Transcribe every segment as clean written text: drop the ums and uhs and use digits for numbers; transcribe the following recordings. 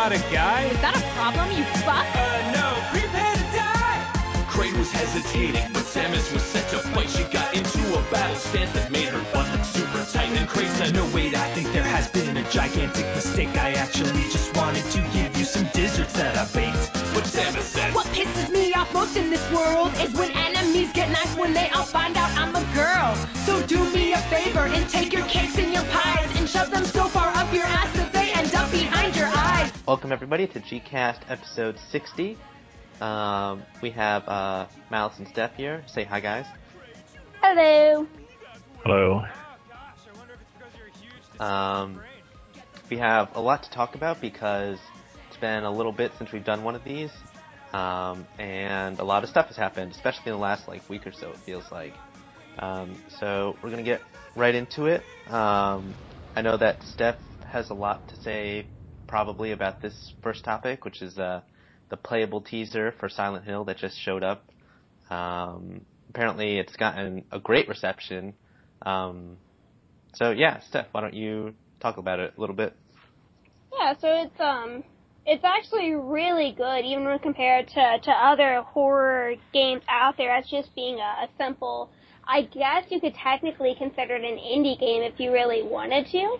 not a guy. Is that a problem, you fuck? No, prepare to die! Crane was hesitating, but Samus was set to fight. She got into a battle stance that made her bust super tight. And Crane said, No, wait, I think there has been a gigantic mistake. I actually just wanted to give you some desserts that I baked. But Samus said, What pisses me off most in this world is when enemies get nice when they all find out I'm a girl. So do me a favor and take your cakes and your pies and shove them so far up your ass that they end up behind your eyes. Welcome everybody to Gcast episode 60. We have Malice and Steph here. Say hi, guys. Hello. Hello. We have a lot to talk about because it's been a little bit since we've done one of these, and a lot of stuff has happened, especially in the last week or so, it feels like. So we're gonna get right into it. I know that Steph has a lot to say probably about this first topic, which is the playable teaser for Silent Hill that just showed up. Apparently it's gotten a great reception. So yeah, Steph, why don't you talk about it a little bit? Yeah, so it's actually really good, even when compared to other horror games out there as just being a simple, I guess you could technically consider it an indie game if you really wanted to.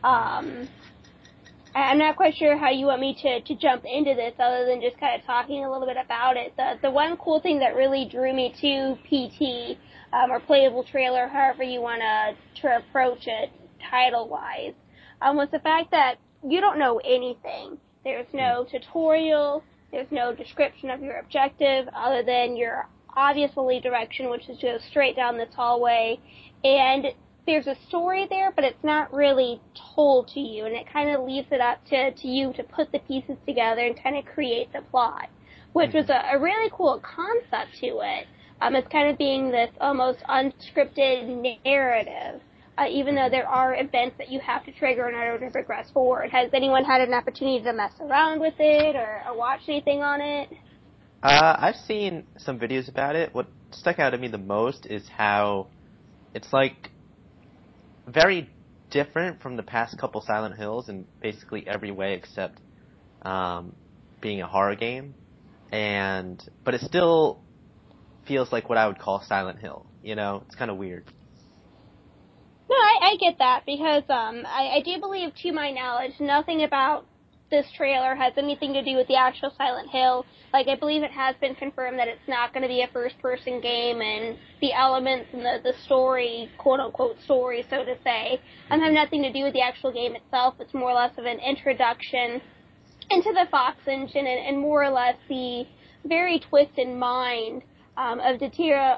I'm not quite sure how you want me to jump into this other than just kind of talking a little bit about it. The one cool thing that really drew me to PT, or playable trailer, however you want to approach it title-wise, was the fact that you don't know anything. There's no tutorial, there's no description of your objective other than your obvious lead direction, which is to go straight down this hallway, and there's a story there, but it's not really told to you, and it kind of leaves it up to you to put the pieces together and kind of create the plot, which was a really cool concept to it. It's kind of being this almost unscripted narrative, even though there are events that you have to trigger in order to progress forward. Has anyone had an opportunity to mess around with it or watch anything on it? I've seen some videos about it. What stuck out to me the most is how it's very different from the past couple Silent Hills in basically every way except being a horror game, but it still feels like what I would call Silent Hill. You know, it's kind of weird. No, I get that because I do believe, to my knowledge, nothing about this trailer has anything to do with the actual Silent Hill. I believe it has been confirmed that it's not going to be a first-person game, and the elements and the story, quote-unquote story, so to say, have nothing to do with the actual game itself. It's more or less of an introduction into the Fox engine and more or less the very twisted mind of Del Tiro.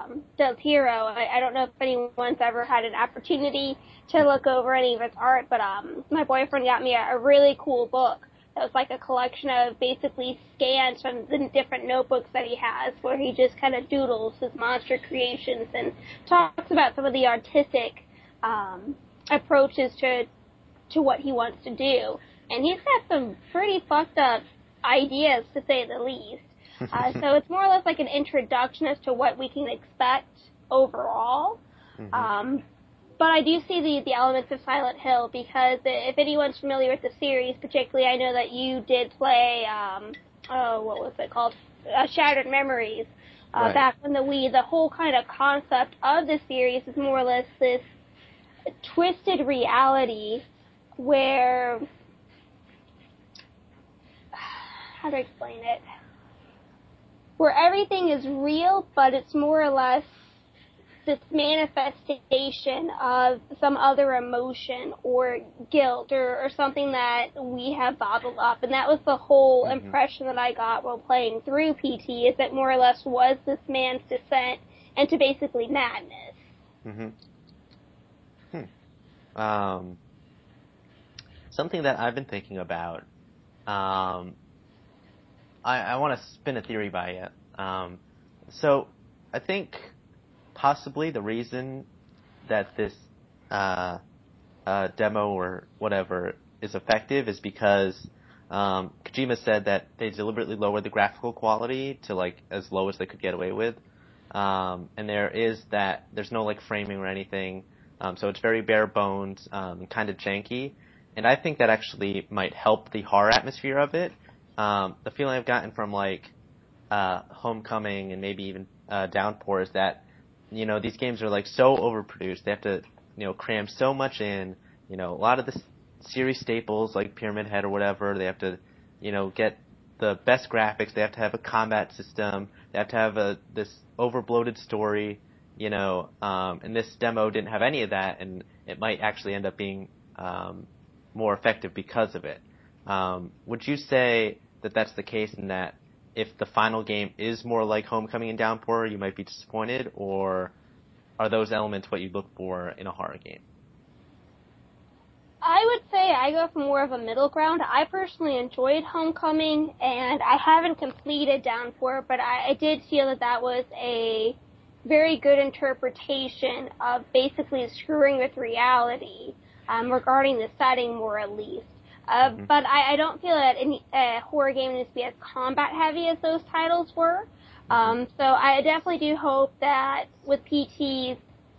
I don't know if anyone's ever had an opportunity to look over any of its art, but my boyfriend got me a really cool book that was like a collection of basically scans from the different notebooks that he has, where he just kind of doodles his monster creations and talks about some of the artistic approaches to what he wants to do. And he's got some pretty fucked up ideas, to say the least. So it's more or less like an introduction as to what we can expect overall. But I do see the elements of Silent Hill because if anyone's familiar with the series, particularly I know that you did play, what was it called? Shattered Memories. Right. Back on the Wii. The whole kind of concept of the series is more or less this twisted reality where, how do I explain it? Where everything is real, but it's more or less this manifestation of some other emotion or guilt or something that we have bottled up. And that was the whole impression that I got while playing through PT, is that more or less was this man's descent into basically madness. Something that I've been thinking about, I want to spin a theory by it. So I think possibly the reason that this demo or whatever is effective is because Kojima said that they deliberately lowered the graphical quality to as low as they could get away with. And there's no framing or anything. So it's very bare bones, kind of janky. and I think that actually might help the horror atmosphere of it. The feeling I've gotten from like Homecoming and maybe even Downpour is that these games are like so overproduced. They have to cram so much in. A lot of the series staples like Pyramid Head or whatever. They have to get the best graphics. They have to have a combat system. They have to have this overbloated story. And this demo didn't have any of that, and it might actually end up being more effective because of it. Would you say that that's the case, and that if the final game is more like Homecoming and Downpour, you might be disappointed, or are those elements what you look for in a horror game? I would say I go for more of a middle ground. I personally enjoyed Homecoming, and I haven't completed Downpour, but I did feel that was a very good interpretation of basically screwing with reality regarding the setting, more at least. But I don't feel that a horror game needs to be as combat heavy as those titles were. So I definitely do hope that with PT's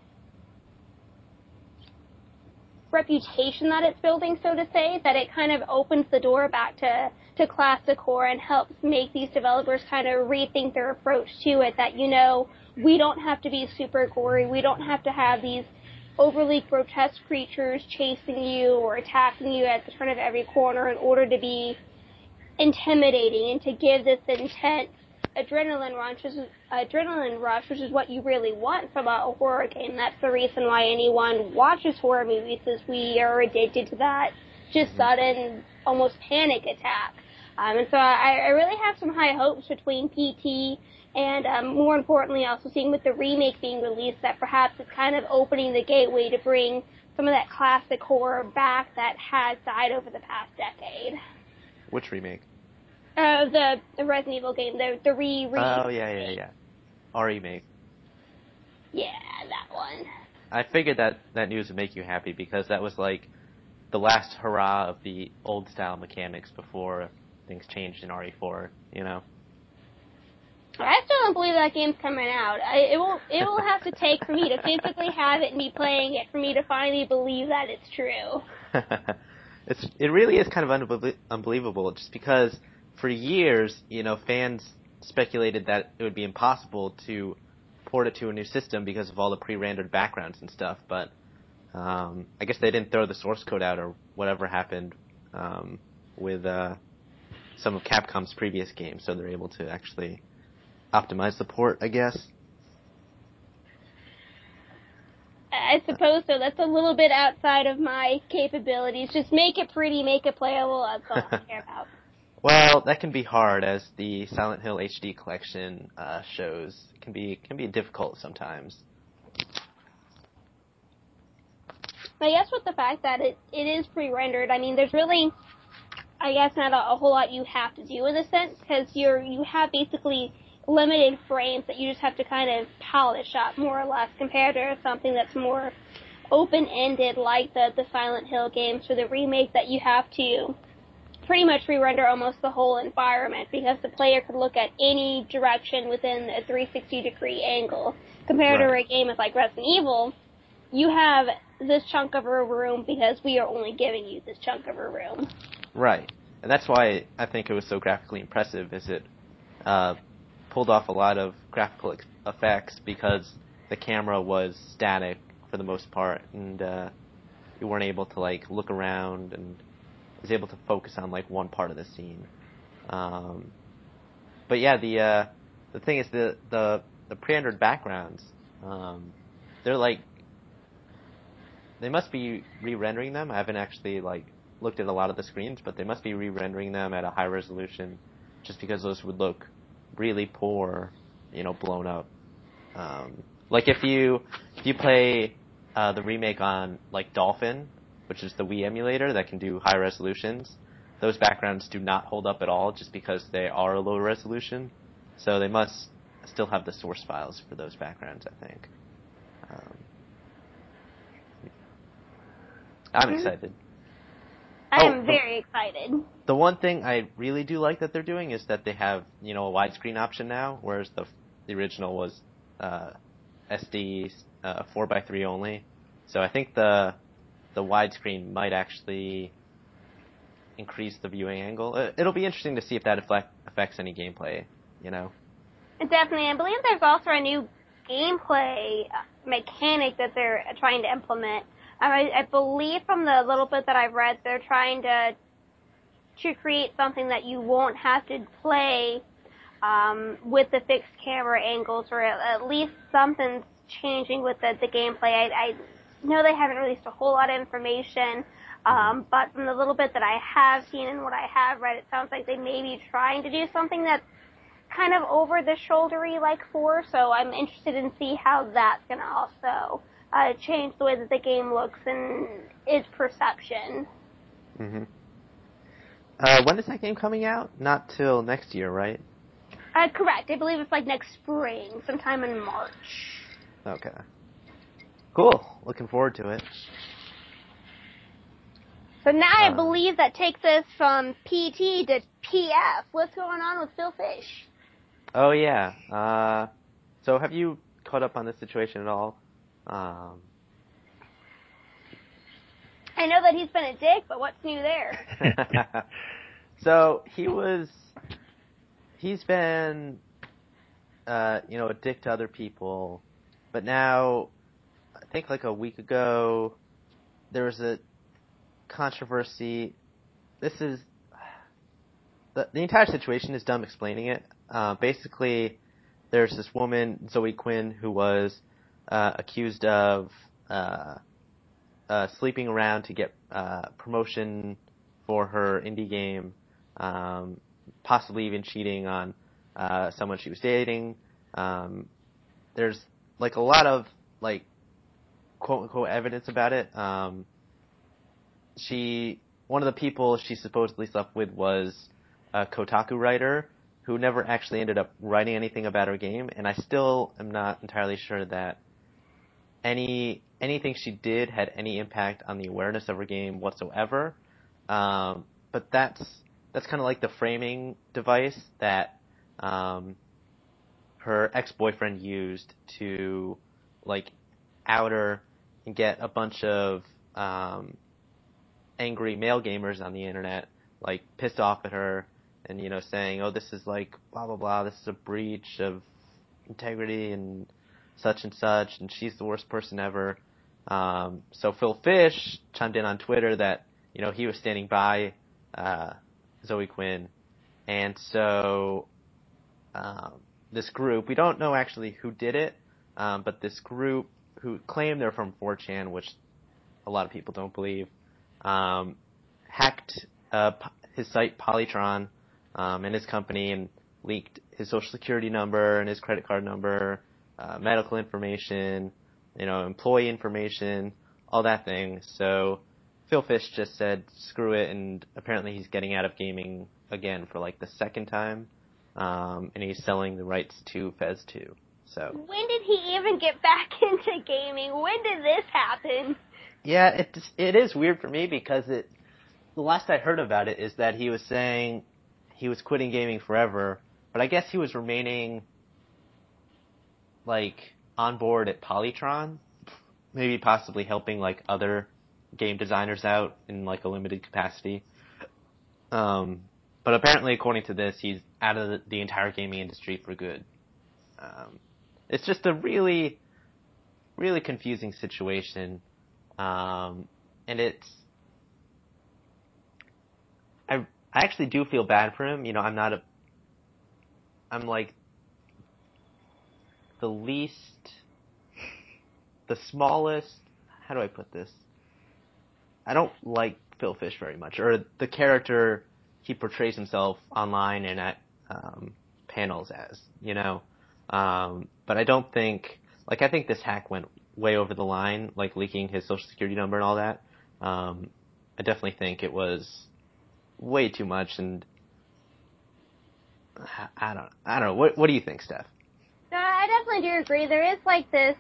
reputation that it's building, so to say, that it kind of opens the door back to classic horror and helps make these developers kind of rethink their approach to it, that, we don't have to be super gory, we don't have to have these overly grotesque creatures chasing you or attacking you at the turn of every corner in order to be intimidating and to give this intense adrenaline rush, which is what you really want from a horror game. That's the reason why anyone watches horror movies, is we are addicted to that just sudden, almost panic attack. And so I really have some high hopes between PT and, more importantly, also seeing with the remake being released, that perhaps it's kind of opening the gateway to bring some of that classic horror back that has died over the past decade. Which remake? The Resident Evil game, the re-. Oh, yeah. Our remake. Yeah, that one. I figured that news would make you happy, because that was like the last hurrah of the old style mechanics before things changed in RE4, I still don't believe that game's coming out. It will have to take for me to physically have it and be playing it for me to finally believe that it's true. It really is kind of unbelievable, just because for years, fans speculated that it would be impossible to port it to a new system because of all the pre-rendered backgrounds and stuff, but I guess they didn't throw the source code out or whatever happened with some of Capcom's previous games, so they're able to actually optimize the port, I guess. I suppose so. That's a little bit outside of my capabilities. Just make it pretty, make it playable, that's all I care about. Well, that can be hard, as the Silent Hill HD collection shows. It can be difficult sometimes. I guess with the fact that it is pre-rendered, I mean, there's really, I guess, not a whole lot you have to do in a sense, because you have basically limited frames that you just have to kind of polish up, more or less, compared to something that's more open-ended, like the Silent Hill games or the remake, that you have to pretty much re-render almost the whole environment, because the player could look at any direction within a 360-degree angle. Compared to a game like Resident Evil, you have this chunk of a room because we are only giving you this chunk of a room. Right. And that's why I think it was so graphically impressive, is it pulled off a lot of graphical effects because the camera was static for the most part, and you weren't able to look around, and was able to focus on one part of the scene. But yeah, the thing is the pre-rendered backgrounds, they're they must be re-rendering them. I haven't actually looked at a lot of the screens, but they must be re-rendering them at a high resolution, just because those would look really poor, blown up. If you play the remake on Dolphin, which is the Wii emulator that can do high resolutions, those backgrounds do not hold up at all, just because they are low resolution. So they must still have the source files for those backgrounds, I think. I'm excited. I am very excited. The one thing I really do like that they're doing is that they have, a widescreen option now, whereas the original was SD 4:3 only. So I think the widescreen might actually increase the viewing angle. It'll be interesting to see if that affects any gameplay, you know? Definitely. I believe there's also a new gameplay mechanic that they're trying to implement. I believe from the little bit that I've read, they're trying to create something that you won't have to play with the fixed camera angles, or at least something's changing with the gameplay. I know they haven't released a whole lot of information, but from the little bit that I have seen and what I have read, it sounds like they may be trying to do something that's kind of over-the-shouldery like 4, so I'm interested in see how that's going to also change the way that the game looks and its perception. Mm-hmm. When is that game coming out? Not till next year, right? Correct. I believe it's like next spring, sometime in March. Okay. Cool. Looking forward to it. So now I believe that takes us from PT to PF. What's going on with Phil Fish? Oh, yeah. So have you caught up on this situation at all? I know that he's been a dick, but what's new there? So he's been, a dick to other people, but now, I think like a week ago, there was a controversy. This is, the entire situation is dumb explaining it. Basically, there's this woman, Zoe Quinn, who was accused of sleeping around to get promotion for her indie game, possibly even cheating on someone she was dating. There's like a lot of like quote unquote evidence about it. One of the people she supposedly slept with was a Kotaku writer who never actually ended up writing anything about her game, and I still am not entirely sure that anything she did had any impact on the awareness of her game whatsoever. But that's kind of like the framing device that her ex-boyfriend used to like out her and get a bunch of angry male gamers on the internet like pissed off at her and saying, oh, this is like blah blah blah, this is a breach of integrity and such, and she's the worst person ever. So Phil Fish chimed in on Twitter that, he was standing by Zoe Quinn. And so this group, we don't know actually who did it, but this group who claim they're from 4chan, which a lot of people don't believe, hacked his site Polytron and his company and leaked his social security number and his credit card number, medical information, employee information, all that thing. So Phil Fish just said, screw it, and apparently he's getting out of gaming again for like the second time, and he's selling the rights to Fez 2. So when did he even get back into gaming? When did this happen? Yeah, it is weird for me because the last I heard about it is that he was saying he was quitting gaming forever, but I guess he was remaining like on board at Polytron, maybe possibly helping like other game designers out in like a limited capacity. But apparently, according to this, he's out of the entire gaming industry for good. It's just a really, really confusing situation. And I actually do feel bad for him. I'm like the smallest, how do I put this? I don't like Phil Fish very much, or the character he portrays himself online and at panels as, but I don't think, I think this hack went way over the line, like leaking his social security number and all that. I definitely think it was way too much, and I don't know. What do you think, Steph? No, I definitely do agree. There is like this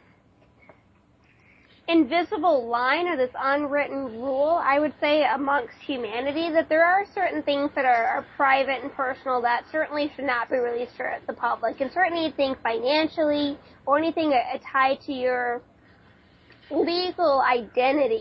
invisible line or this unwritten rule, I would say, amongst humanity, that there are certain things that are private and personal that certainly should not be released to the public, and certainly anything financially or anything tied to your legal identity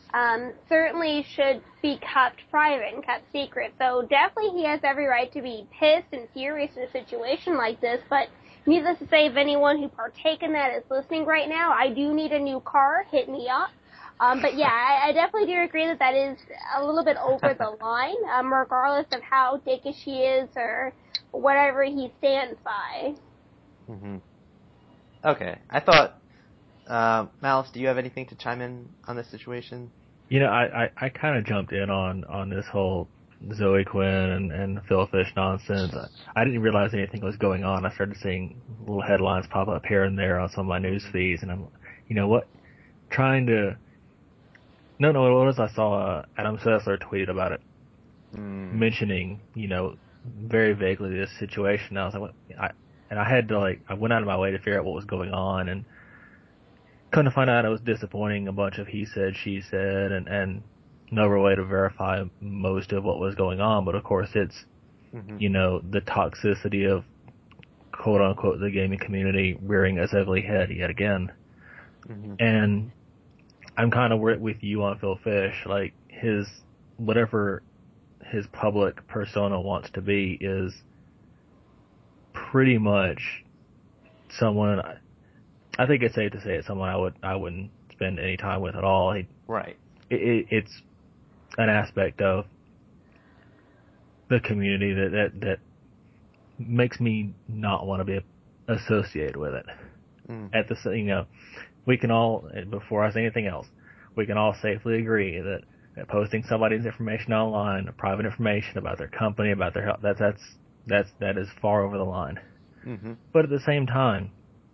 certainly should be kept private and kept secret. So definitely he has every right to be pissed and furious in a situation like this, but needless to say, if anyone who partake in that is listening right now, I do need a new car. Hit me up. But yeah, I definitely do agree that that is a little bit over the line, regardless of how dickish he is or whatever he stands by. Mm-hmm. Okay, I thought, Malice, do you have anything to chime in on this situation? I kind of jumped in on this whole Zoe Quinn and Phil Fish nonsense. I didn't realize anything was going on. I started seeing little headlines pop up here and there on some of my news feeds, and I'm, trying to. No, what was I saw Adam Sessler tweeted about it, mentioning, very vaguely this situation. I was like, I had to I went out of my way to figure out what was going on, and come to find out it was disappointing. A bunch of he said, she said, and no real way to verify most of what was going on. But of course, it's, the toxicity of quote unquote the gaming community rearing its ugly head yet again. Mm-hmm. And I'm kind of with you on Phil Fish. Like, whatever his public persona wants to be is pretty much someone, I think it's safe to say it's someone I wouldn't spend any time with at all. Right. It's an aspect of the community that makes me not want to be associated with it. At the, we can all, before I say anything else, we can all safely agree that posting somebody's information online, private information about their company, about their health, that is far over the line. Mm-hmm. But at the same time,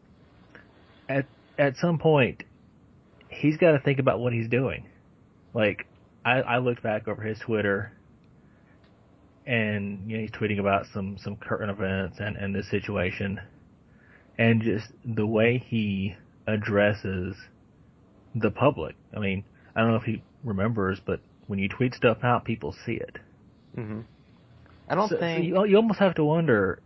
at some point, he's got to think about what he's doing. Like, I looked back over his Twitter, and he's tweeting about some current events and this situation, and just the way he addresses the public. I mean, I don't know if he remembers, but when you tweet stuff out, people see it. Mm-hmm. I don't think... So you almost have to wonder,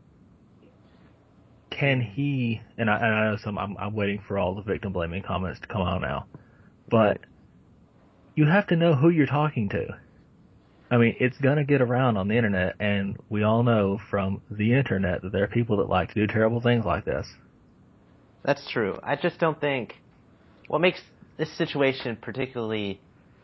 can he... And I know I'm waiting for all the victim-blaming comments to come out now. But you have to know who you're talking to. I mean, it's going to get around on the internet, and we all know from the internet that there are people that like to do terrible things like this. That's true. I just don't think... What makes this situation particularly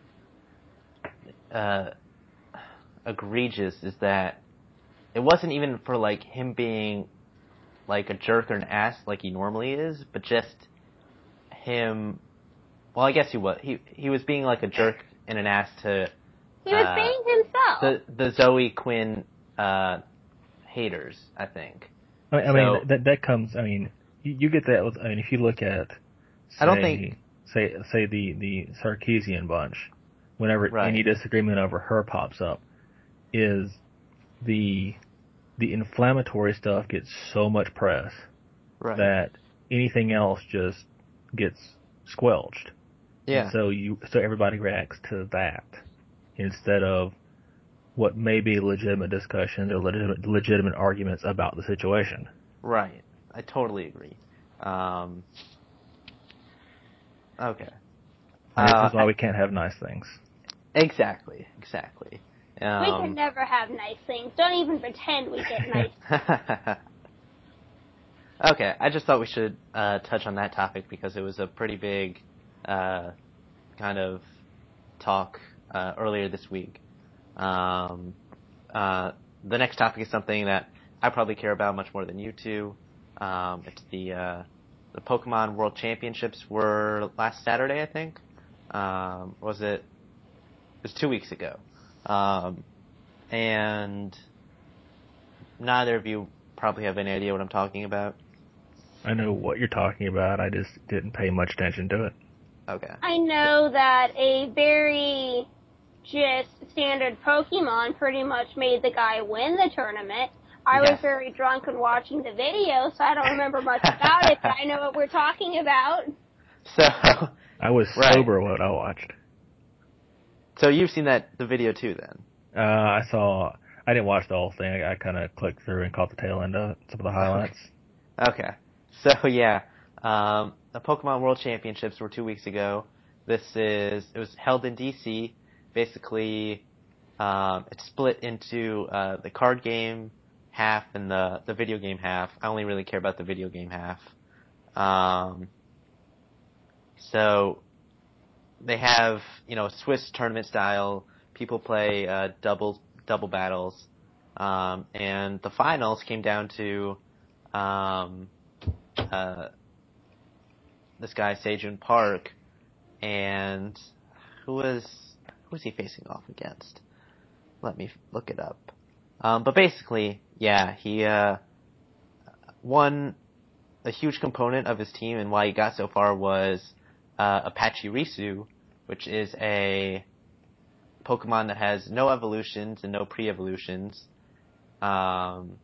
egregious is that it wasn't even for, him being, a jerk or an ass like he normally is, but just him... Well, I guess he was. He was being, a jerk and an ass to... He was being himself. The Zoe Quinn haters, I think. I mean, that comes... I mean, you get that with... I mean, if you look at... I don't think... Say the Sarkeesian bunch, whenever any disagreement over her pops up, is the inflammatory stuff gets so much press that anything else just gets squelched. Yeah. And so everybody reacts to that instead of what may be legitimate discussions or legitimate arguments about the situation. Right. I totally agree. Okay. This is why we can't have nice things. Exactly. We can never have nice things. Don't even pretend we get nice. Okay, I just thought we should touch on that topic because it was a pretty big kind of talk earlier this week. The next topic is something that I probably care about much more than you two. It's the Pokemon World Championships were last Saturday, I think. It was 2 weeks ago. And neither of you probably have any idea what I'm talking about. I know what you're talking about. I just didn't pay much attention to it. Okay. I know that a very just standard Pokemon pretty much made the guy win the tournament. I was very drunk and watching the video, so I don't remember much about it, but I know what we're talking about. So I was sober when I watched. So you've seen the video too, then? I didn't watch the whole thing. I kind of clicked through and caught the tail end of some of the highlights. Okay. So, the Pokemon World Championships were 2 weeks ago. It was held in DC. Basically, it's split into the card game half and the video game half. I only really care about the video game half. So they have, Swiss tournament style. People play double battles, and the finals came down to this guy Sejun Park, and who was he facing off against? Let me look it up. But basically, yeah, he won. A huge component of his team and why he got so far was Apache Risu, which is a Pokemon that has no evolutions and no pre-evolutions. And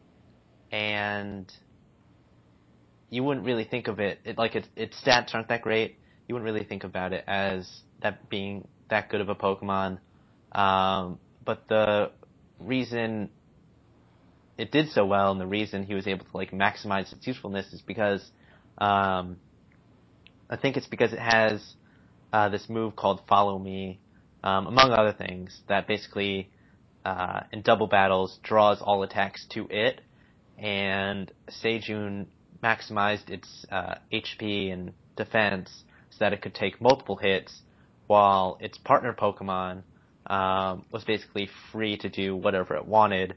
you wouldn't really think of its stats aren't that great. You wouldn't really think about it as that being that good of a Pokemon. But the reason it did so well and the reason he was able to maximize its usefulness is because I think it's because it has this move called Follow Me, among other things, that basically in double battles draws all attacks to it, and Sejun maximized its HP and defense so that it could take multiple hits, while its partner Pokemon was basically free to do whatever it wanted.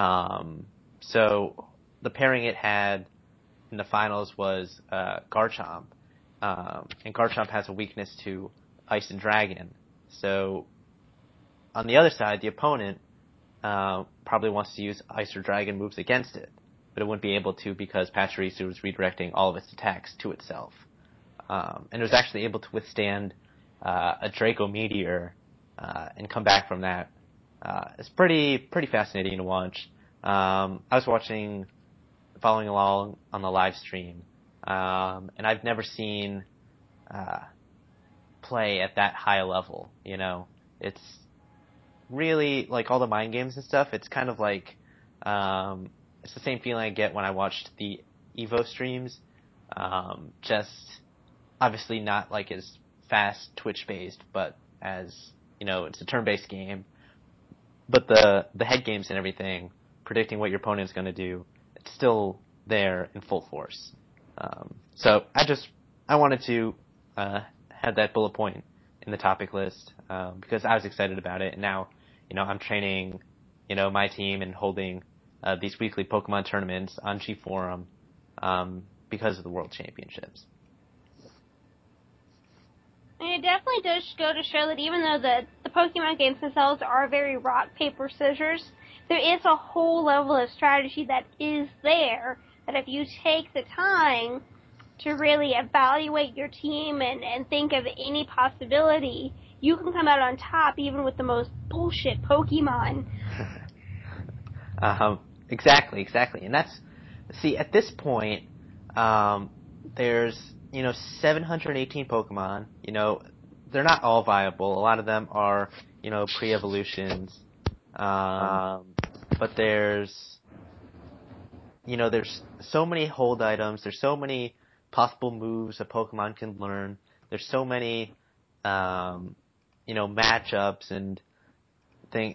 So the pairing it had in the finals was Garchomp, and Garchomp has a weakness to Ice and Dragon. So on the other side, the opponent probably wants to use Ice or Dragon moves against it, but it wouldn't be able to because Pachirisu was redirecting all of its attacks to itself, and it was actually able to withstand a Draco Meteor and come back from that. It's pretty fascinating to watch. I was following along on the live stream, and I've never seen play at that high a level. It's really all the mind games and stuff. It's kind of it's the same feeling I get when I watched the Evo streams. Just obviously not as fast Twitch based, but as it's a turn-based game. But the head games and everything, predicting what your opponent's going to do, it's still there in full force. So I wanted to have that bullet point in the topic list because I was excited about it, and now I'm training my team and holding these weekly Pokemon tournaments on G Forum because of the World Championships. And it definitely does go to show that even though the Pokemon games themselves are very rock, paper, scissors, there is a whole level of strategy that is there, that if you take the time to really evaluate your team and think of any possibility, you can come out on top even with the most bullshit Pokemon. Exactly. And at this point, there's 718 Pokemon. They're not all viable. A lot of them are, pre-evolutions. But there's so many hold items. There's so many possible moves a Pokemon can learn. There's so many, matchups and things.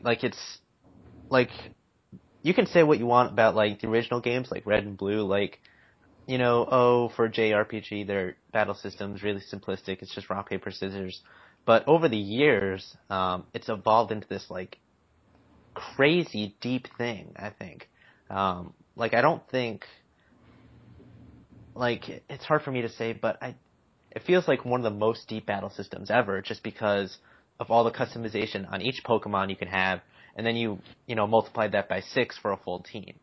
You can say what you want about the original games, like Red and Blue, for JRPG, their battle system's really simplistic. It's just rock, paper, scissors. But over the years, it's evolved into this, crazy deep thing, I think. I don't think, it's hard for me to say, but it feels like one of the most deep battle systems ever, just because of all the customization on each Pokemon you can have, and then you multiply that by 6 for a full team,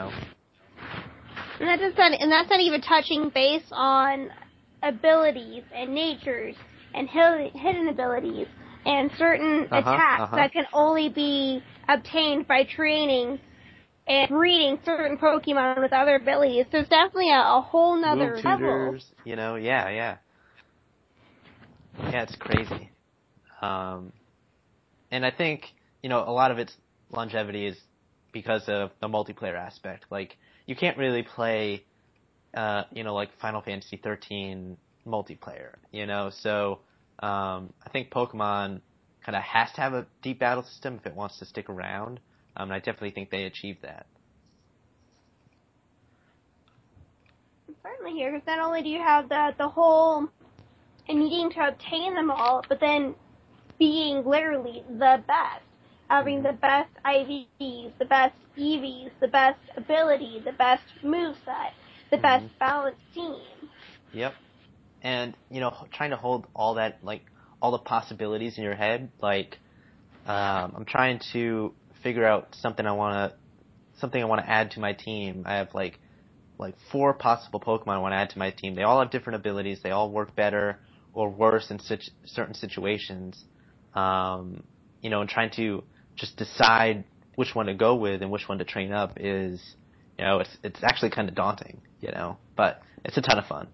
And that's not even touching base on abilities and natures and hidden abilities and certain attacks that can only be obtained by training and breeding certain Pokemon with other abilities. There's definitely a whole nother Move level. tutors, yeah, it's crazy. And I think, a lot of its longevity is because of the multiplayer aspect. You can't really play, Final Fantasy 13 multiplayer, so I think Pokemon kind of has to have a deep battle system if it wants to stick around. And I definitely think they achieved that. Certainly here, because not only do you have the whole needing to obtain them all, but then being literally the best. Having the best IVs, the best EVs, the best ability, the best moveset, the best balanced team. Yep. And, trying to hold all that, all the possibilities in your head, I'm trying to figure out something I want to add to my team. I have, 4 possible Pokemon I want to add to my team. They all have different abilities. They all work better or worse in certain situations. And trying to just decide which one to go with and which one to train up is, it's actually kind of daunting, but it's a ton of fun.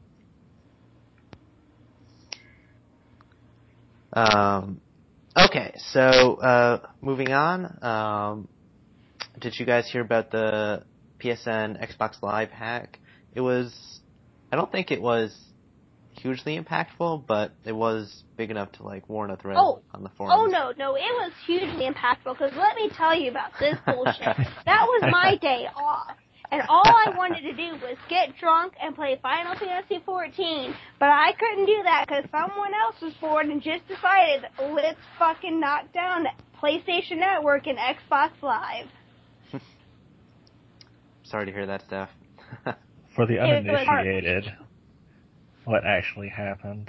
Okay, so moving on. Did you guys hear about the PSN Xbox Live hack? I don't think it was hugely impactful, but it was big enough to warrant a thread on the forums. Oh no, it was hugely impactful, because let me tell you about this bullshit. That was my day off. And all I wanted to do was get drunk and play Final Fantasy XIV, but I couldn't do that because someone else was bored and just decided, let's fucking knock down PlayStation Network and Xbox Live. Sorry to hear that, Steph. For the uninitiated, what actually happened?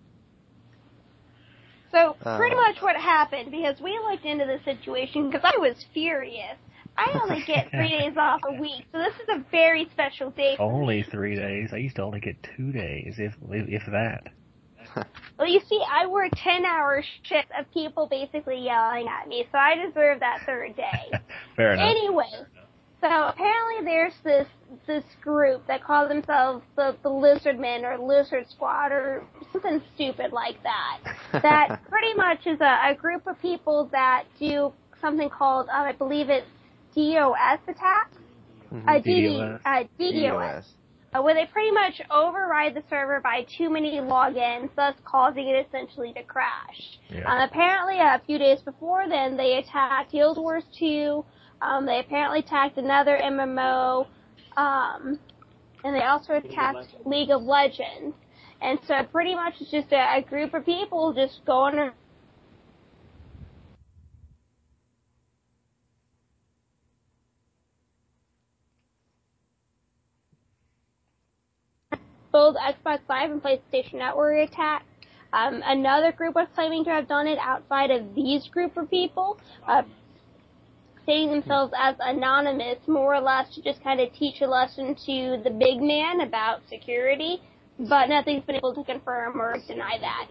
So, pretty much what happened, because we looked into the situation, because I was furious. I only get 3 days off a week, so this is a very special day for Only me. 3 days? I used to only get 2 days, if that. Well, you see, I work 10-hour shifts of people basically yelling at me, so I deserve that third day. Fair enough. Anyway, so apparently there's this group that call themselves the Lizard Men or Lizard Squad or something stupid like that. That pretty much is a group of people that do something called, I believe it's DOS attacks. DDoS. Where they pretty much override the server by too many logins, thus causing it essentially to crash. Yeah. Apparently, a few days before then, they attacked Guild Wars 2. They apparently attacked another MMO, and they also attacked League of Legends. And so pretty much it's just a group of people just going around both Xbox Live and PlayStation Network attacked. Another group was claiming to have done it outside of these group of people, stating themselves as anonymous, more or less to just kind of teach a lesson to the big man about security, but nothing's been able to confirm or deny that.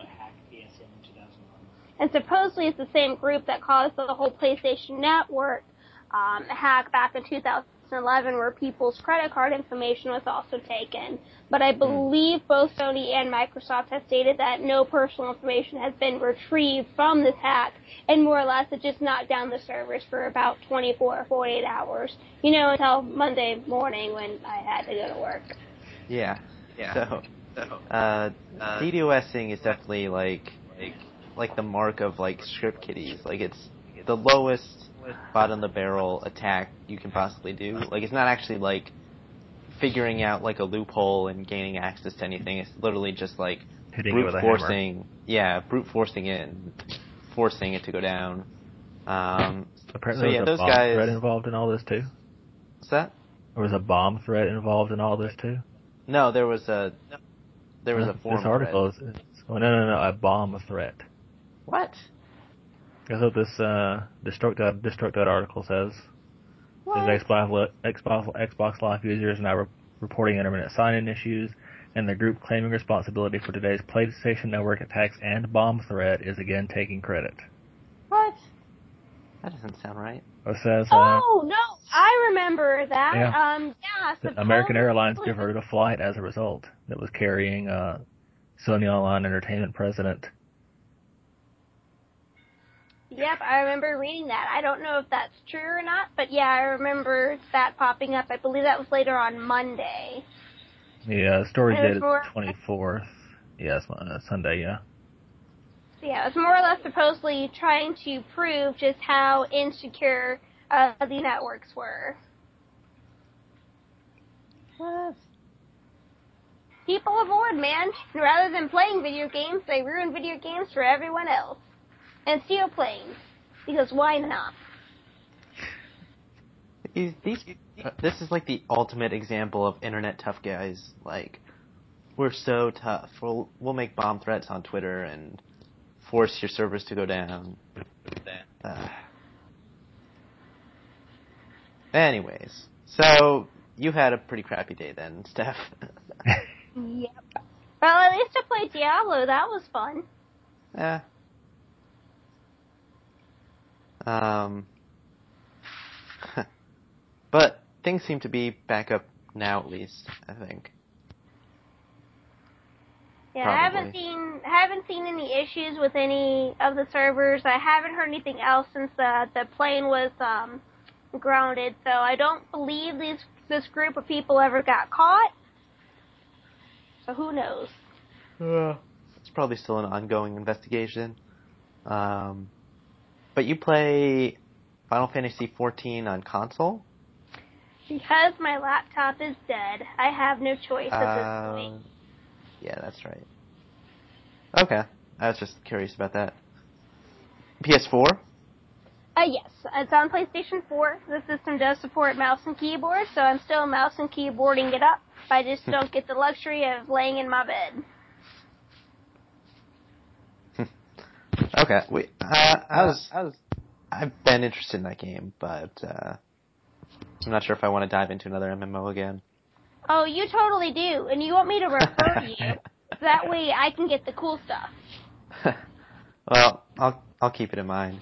And supposedly it's the same group that caused the whole PlayStation Network hack back in 2011 where people's credit card information was also taken. But I believe both Sony and Microsoft have stated that no personal information has been retrieved from this hack, and more or less it just knocked down the servers for about 24 or 48 hours, until Monday morning when I had to go to work. Yeah. So, DDoSing is definitely like the mark of script kiddies. It's the lowest bottom of the barrel attack you can possibly do. It's not actually figuring out a loophole and gaining access to anything. It's literally just hitting brute forcing. Yeah, brute forcing it and forcing it to go down. Apparently so there was a bomb threat involved in all this too. What's that? There was a bomb threat involved in all this too. No, there was a forum This article thread. No, a bomb threat. What? That's what this Destruct article says. What? Xbox Live users now reporting intermittent sign-in issues, and the group claiming responsibility for today's PlayStation Network attacks and bomb threat is again taking credit. What? That doesn't sound right. It says, oh, no, I remember that. Yeah. American Airlines diverted a flight as a result that was carrying Sony Online Entertainment president. Yep, I remember reading that. I don't know if that's true or not, but yeah, I remember that popping up. I believe that was later on Monday. Yeah, the story dated 24th. Yes, Sunday, yeah. Yeah, it was more or less supposedly trying to prove just how insecure the networks were. What? People are bored, man. Rather than playing video games, they ruin video games for everyone else. And steal planes. Because why not? This is like the ultimate example of internet tough guys. Like, we're so tough. We'll make bomb threats on Twitter and force your servers to go down. Anyways, so you had a pretty crappy day then, Steph. Yep. Well, at least I played Diablo. That was fun. Yeah. But things seem to be back up now, at least, I think. Yeah, Probably. I haven't seen any issues with any of the servers. I haven't heard anything else since the plane was grounded. So I don't believe this group of people ever got caught. So who knows? It's probably still an ongoing investigation. But you play Final Fantasy XIV on console? Because my laptop is dead, I have no choice at this point. Yeah, that's right. Okay. I was just curious about that. PS4? Yes, it's on PlayStation 4. The system does support mouse and keyboard, so I'm still mouse and keyboarding it up. I just don't get the luxury of laying in my bed. Okay. I've been interested in that game, but I'm not sure if I want to dive into another MMO again. Oh, you totally do, and you want me to refer to you. That way I can get the cool stuff. Well, I'll keep it in mind.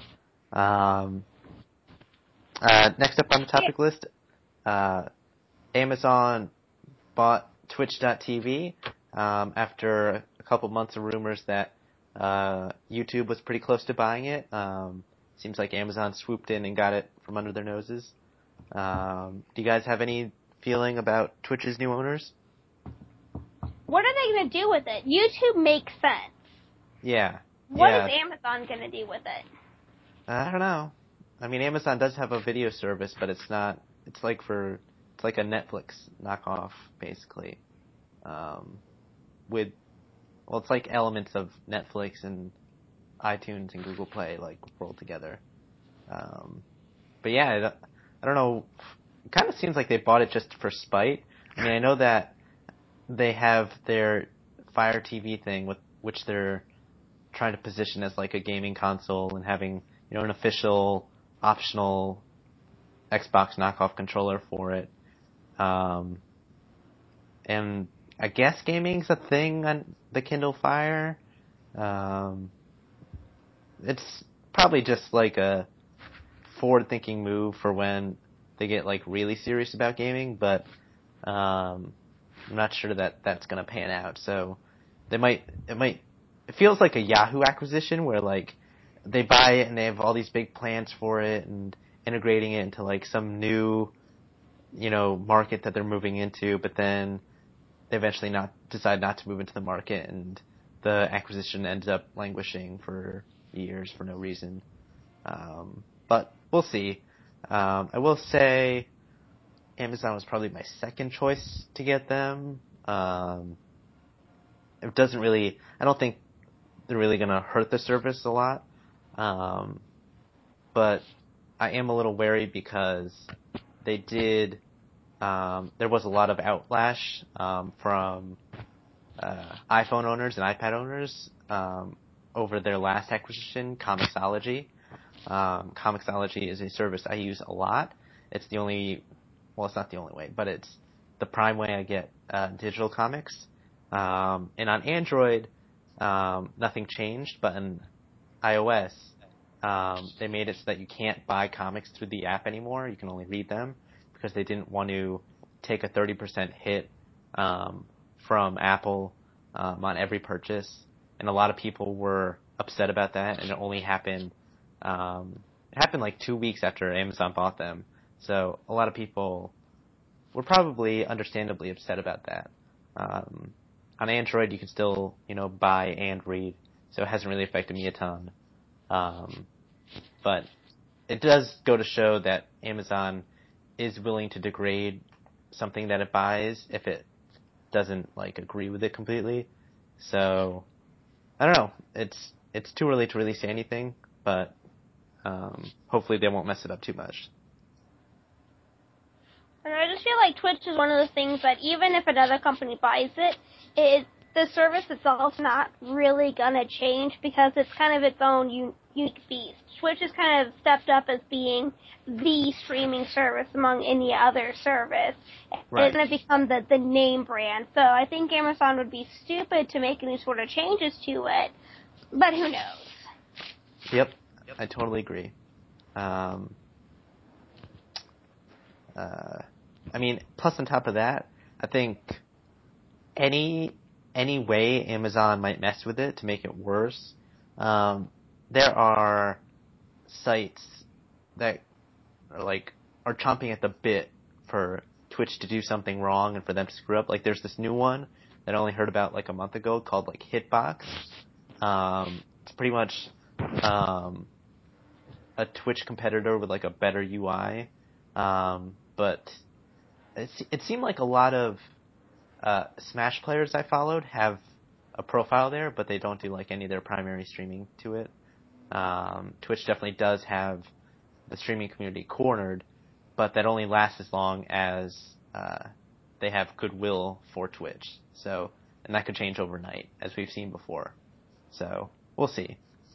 Next up on the topic list, Amazon bought Twitch.tv after a couple months of rumors that YouTube was pretty close to buying it. Seems like Amazon swooped in and got it from under their noses. Do you guys have any feeling about Twitch's new owners? What are they going to do with it? YouTube makes sense. Yeah. What is Amazon going to do with it? I don't know. I mean, Amazon does have a video service, but it's not. It's like a Netflix knockoff, basically. It's like elements of Netflix and iTunes and Google Play like rolled together. But yeah, I don't know. It kind of seems like they bought it just for spite. I mean, I know that they have their Fire TV thing which they're trying to position as like a gaming console and having, an official optional Xbox knockoff controller for it. And I guess gaming's a thing on the Kindle Fire. It's probably just like a forward-thinking move for when they get like really serious about gaming, but I'm not sure that that's going to pan out. So it feels like a Yahoo acquisition where like they buy it and they have all these big plans for it and integrating it into like some new, market that they're moving into, but then they eventually decide not to move into the market and the acquisition ends up languishing for years for no reason. But we'll see. I will say Amazon was probably my second choice to get them. I don't think they're really going to hurt the service a lot. But I am a little wary because they did, there was a lot of outlash, from, iPhone owners and iPad owners, over their last acquisition, Comixology. Comixology is a service I use a lot. It's not the only way, but it's the prime way I get digital comics. And on Android, nothing changed, but in iOS, they made it so that you can't buy comics through the app anymore. You can only read them because they didn't want to take a 30% hit from Apple on every purchase. And a lot of people were upset about that, and it only happened like 2 weeks after Amazon bought them. So a lot of people were probably understandably upset about that. On Android, you can still, buy and read so it hasn't really affected me a ton. But it does go to show that Amazon is willing to degrade something that it buys if it doesn't like agree with it completely. So I don't know. It's too early to really say anything, but hopefully they won't mess it up too much. And I just feel like Twitch is one of those things that even if another company buys it, the service itself's not really gonna change because it's kind of its own unique beast. Twitch has kind of stepped up as being the streaming service among any other service. Right. It's gonna become the name brand. So I think Amazon would be stupid to make any sort of changes to it. But who knows? Yep, I totally agree. I mean, plus on top of that, I think any way Amazon might mess with it to make it worse, there are sites that are chomping at the bit for Twitch to do something wrong and for them to screw up. Like there's this new one that I only heard about like a month ago called like Hitbox. It's pretty much a Twitch competitor with like a better UI. But it seemed like a lot of Smash players I followed have a profile there, but they don't do like any of their primary streaming to it. Twitch definitely does have the streaming community cornered, but that only lasts as long as they have goodwill for Twitch. So, and that could change overnight, as we've seen before. So, we'll see.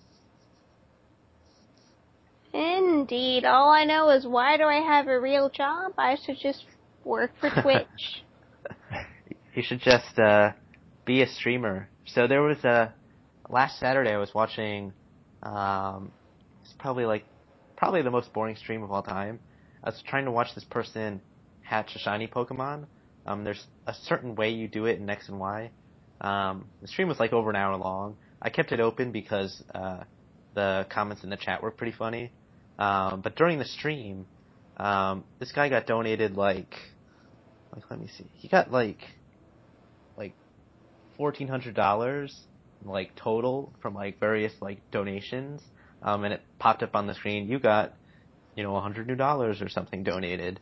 Indeed. All I know is why do I have a real job? I should just work for Twitch. You should just be a streamer. So there was last Saturday I was watching it's probably the most boring stream of all time. I was trying to watch this person hatch a shiny Pokemon. There's a certain way you do it in X and Y. The stream was like over an hour long. I kept it open because the comments in the chat were pretty funny. But during the stream, this guy got donated like let me see. He got like $1,400 like total from like various like donations. And it popped up on the screen. You got, $100 new or something donated.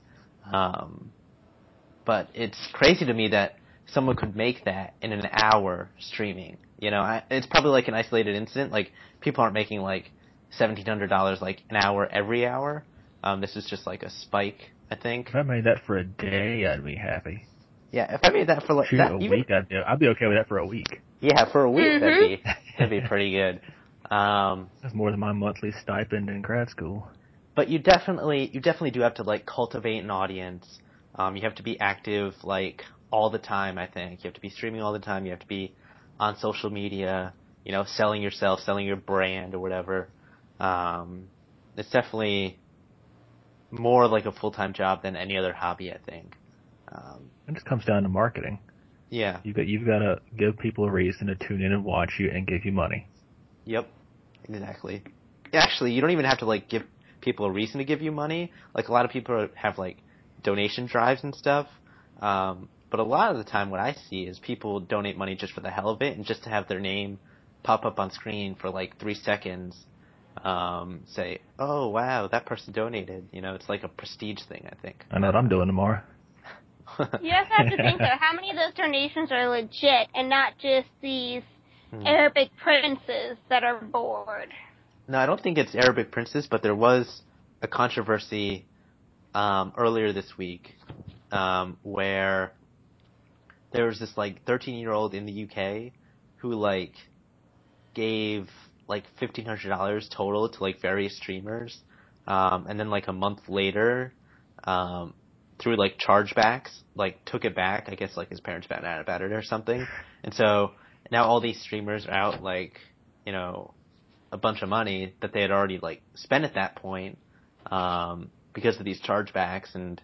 But it's crazy to me that someone could make that in an hour streaming. It's probably like an isolated incident. Like people aren't making like $1,700 like an hour every hour. This is just like a spike, I think. If I made that for a day, I'd be happy. Yeah, if I made that for like a week, I'd be okay with that for a week. Yeah, for a week that'd be pretty good. That's more than my monthly stipend in grad school. But you definitely do have to like cultivate an audience. You have to be active like all the time. I think you have to be streaming all the time. You have to be on social media. Selling yourself, selling your brand or whatever. It's definitely more like a full-time job than any other hobby, I think. It just comes down to marketing. Yeah. You've got to give people a reason to tune in and watch you and give you money. Yep. Exactly. Actually, you don't even have to like give people a reason to give you money. Like a lot of people have like donation drives and stuff. But a lot of the time what I see is people donate money just for the hell of it and just to have their name pop up on screen for like 3 seconds. Say, oh wow, that person donated. It's like a prestige thing, I think. I know what I'm doing tomorrow. You also have to think, though, how many of those donations are legit and not just these Arabic princes that are bored? No, I don't think it's Arabic princes, but there was a controversy earlier this week where there was this like 13-year-old in the UK who like gave like $1,500 total to like various streamers, and then like a month later, through like chargebacks, like took it back. I guess like his parents found out about it or something, and so now all these streamers are out like a bunch of money that they had already like spent at that point because of these chargebacks, and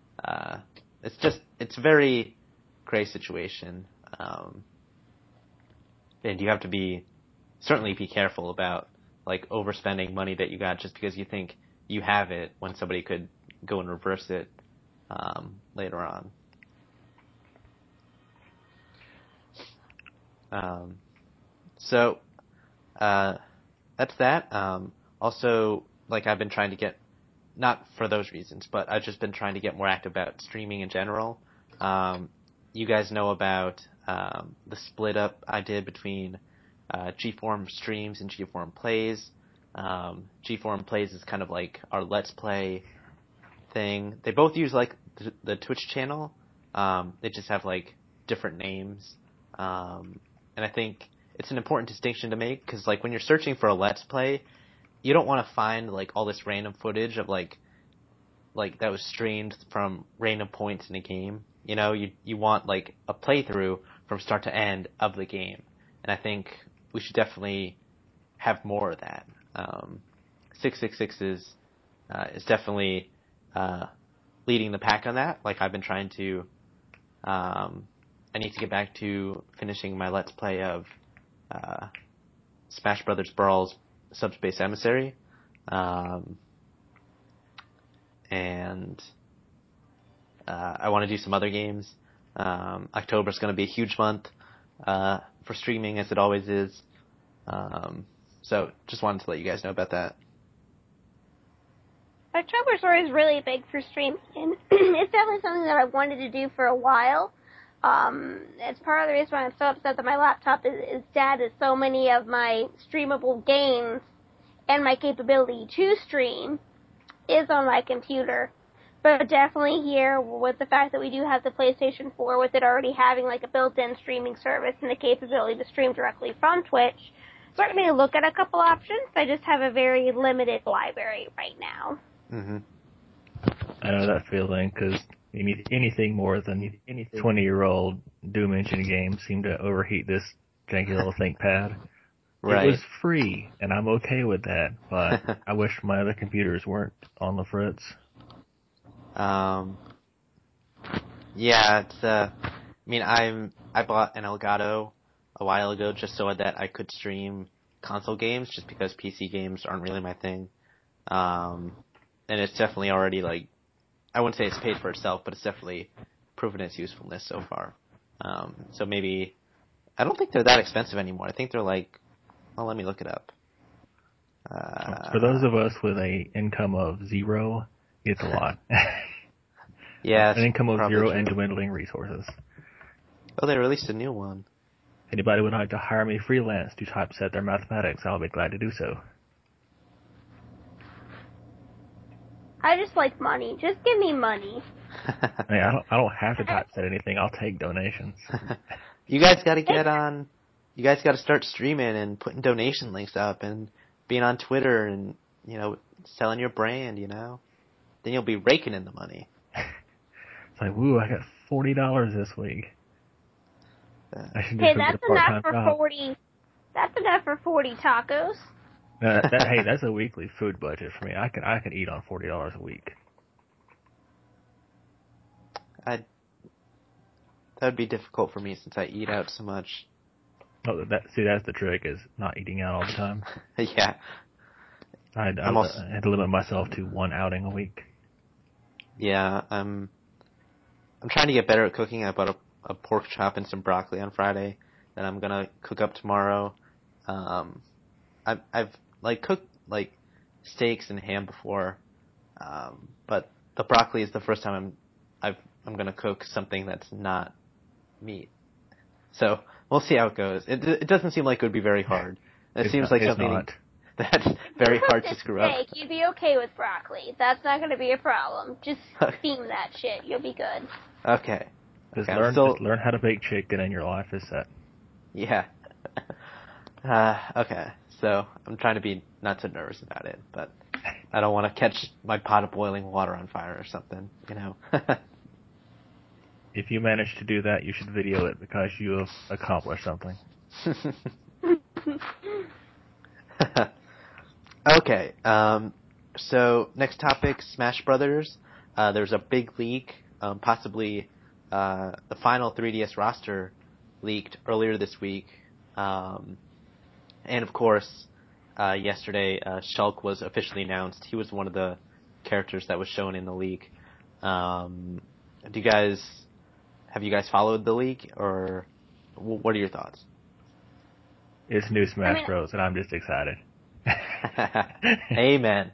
it's a very crazy situation, and you have to certainly be careful about like overspending money that you got just because you think you have it when somebody could go and reverse it later on. So that's that. Also, like, I've been trying to get, not for those reasons, but I've just been trying to get more active about streaming in general. You guys know about the split up I did between G-Form Streams and G-Form Plays. G-Form Plays is kind of like our Let's Play thing. They both use like the Twitch channel. They just have like different names. And I think it's an important distinction to make because like when you're searching for a Let's Play, you don't want to find like all this random footage of like that was streamed from random points in a game. You know, you want like a playthrough from start to end of the game. And I think we should definitely have more of that. 666 is definitely leading the pack on that. Like I've been trying to, I need to get back to finishing my Let's Play of Smash Brothers Brawl's Subspace Emissary, and I want to do some other games. October's going to be a huge month for streaming, as it always is. So just wanted to let you guys know about that. October's always really big for streaming, and it's definitely something that I wanted to do for a while. It's part of the reason why I'm so upset that my laptop is dead, is so many of my streamable games and my capability to stream is on my computer. But definitely here, with the fact that we do have the PlayStation 4, with it already having like a built-in streaming service and the capability to stream directly from Twitch, starting to look at a couple options. I just have a very limited library right now. Mm-hmm. I know that feeling, because anything more than 20-year-old Doom Engine games seem to overheat this janky little ThinkPad. Right. It was free, and I'm okay with that, but I wish my other computers weren't on the fritz. Yeah, it's, I mean, I bought an Elgato a while ago just so that I could stream console games, just because PC games aren't really my thing. And it's definitely already, like, I wouldn't say it's paid for itself, but it's definitely proven its usefulness so far. So maybe, I don't think they're that expensive anymore. I think they're like, well, let me look it up. For those of us with a income of 0, it's a lot. Yeah, an income of 0 true. and dwindling resources. Oh, they released a new one. If anybody would like to hire me freelance to typeset their mathematics, I'll be glad to do so. I just like money. Just give me money. Hey, I don't have to typeset anything. I'll take donations. You guys got to get on. You guys got to start streaming and putting donation links up and being on Twitter and, you know, selling your brand. You know, then you'll be raking in the money. It's like, woo! I got $40 this week. I should do Hey, some that's part-time enough for job. 40. That's enough for 40 tacos. Hey, that's a weekly food budget for me. I can eat on $40 a week. That would be difficult for me since I eat out so much. Oh, that's the trick, is not eating out all the time. Yeah. I had to limit myself to one outing a week. Yeah, I'm trying to get better at cooking. I bought a pork chop and some broccoli on Friday that I'm gonna cook up tomorrow. I've like cooked like steaks and ham before, but the broccoli is the first time I'm gonna cook something that's not meat. So we'll see how it goes. It doesn't seem like it would be very hard. It seems like something not. that's very hard to screw up. Steak, you'd be okay with broccoli. That's not going to be a problem. Just steam that shit. You'll be good. Okay. Just Okay, learn how to bake chicken and your life is set. Yeah. Okay. So I'm trying to be not so nervous about it, but I don't want to catch my pot of boiling water on fire or something, you know. If you manage to do that, you should video it because you have accomplished something. Okay. So next topic, Smash Brothers. There's a big leak, possibly the final 3DS roster leaked earlier this week. And of course, yesterday, Shulk was officially announced. He was one of the characters that was shown in the leak. Have you guys followed the leak, or what are your thoughts? It's new Smash Bros, and I'm just excited. Amen.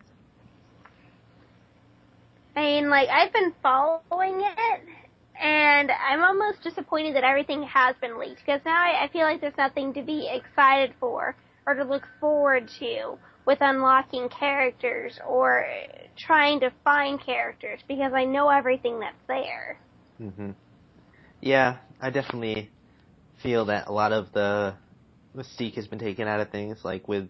I mean, like, I've been following it, and I'm almost disappointed that everything has been leaked, because now I feel like there's nothing to be excited for or to look forward to with unlocking characters or trying to find characters, because I know everything that's there. Mm-hmm. Yeah, I definitely feel that a lot of the mystique has been taken out of things, like with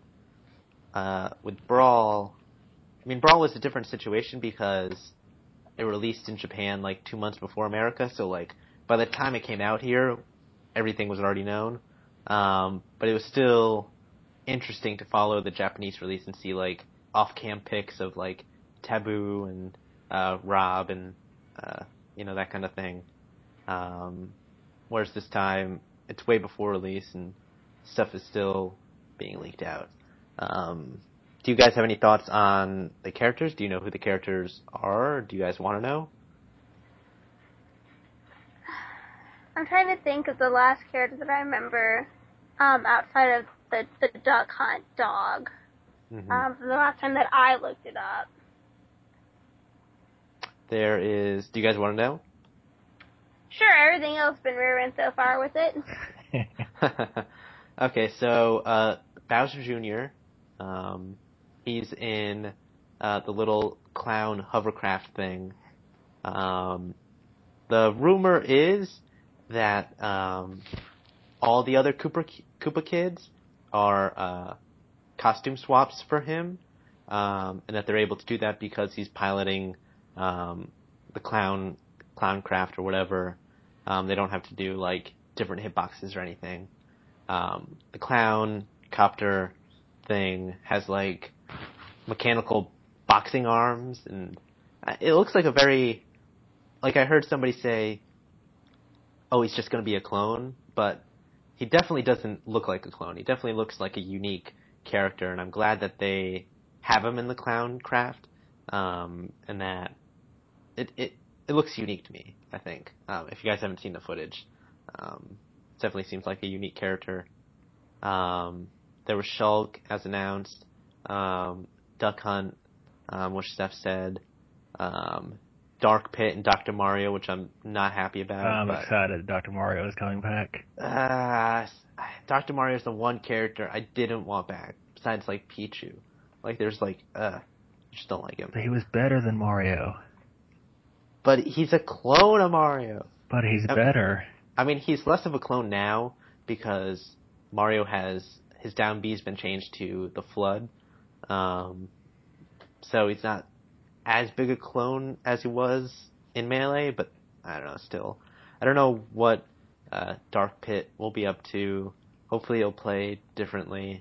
Brawl. I mean, Brawl was a different situation because it released in Japan like 2 months before America, so like by the time it came out here, everything was already known. But it was still interesting to follow the Japanese release and see like off-cam pics of like Taboo and Rob and that kind of thing. Whereas this time it's way before release and stuff is still being leaked out. Do you guys have any thoughts on the characters? Do you know who the characters are? Do you guys want to know? I'm trying to think of the last character that I remember outside of the Duck Hunt dog. Mm-hmm. From the last time that I looked it up. There is... Do you guys want to know? Sure, everything else has been ruined so far with it. Okay, so Bowser Jr., he's in the little clown hovercraft thing. The rumor is that all the other Koopa kids are costume swaps for him, and that they're able to do that because he's piloting the clown craft or whatever. They don't have to do like different hitboxes or anything. The clown copter thing has like mechanical boxing arms, and it looks like a very, like I heard somebody say, oh, he's just going to be a clone, but he definitely doesn't look like a clone. He definitely looks like a unique character, and I'm glad that they have him in the clown craft, and that it looks unique to me, I think. If you guys haven't seen the footage, it definitely seems like a unique character. There was Shulk, as announced, Duck Hunt, which Steph said, Dark Pit and Dr. Mario, which I'm not happy about. I'm excited Dr. Mario is coming back. Dr. Mario is the one character I didn't want back, besides, like, Pichu. Like, there's, like, I just don't like him. But he was better than Mario. But he's a clone of Mario. But he's better. I mean, he's less of a clone now, because Mario his down B's been changed to the Flood. So he's not as big a clone as he was in Melee, but I don't know, still. I don't know what Dark Pit will be up to. Hopefully he'll play differently.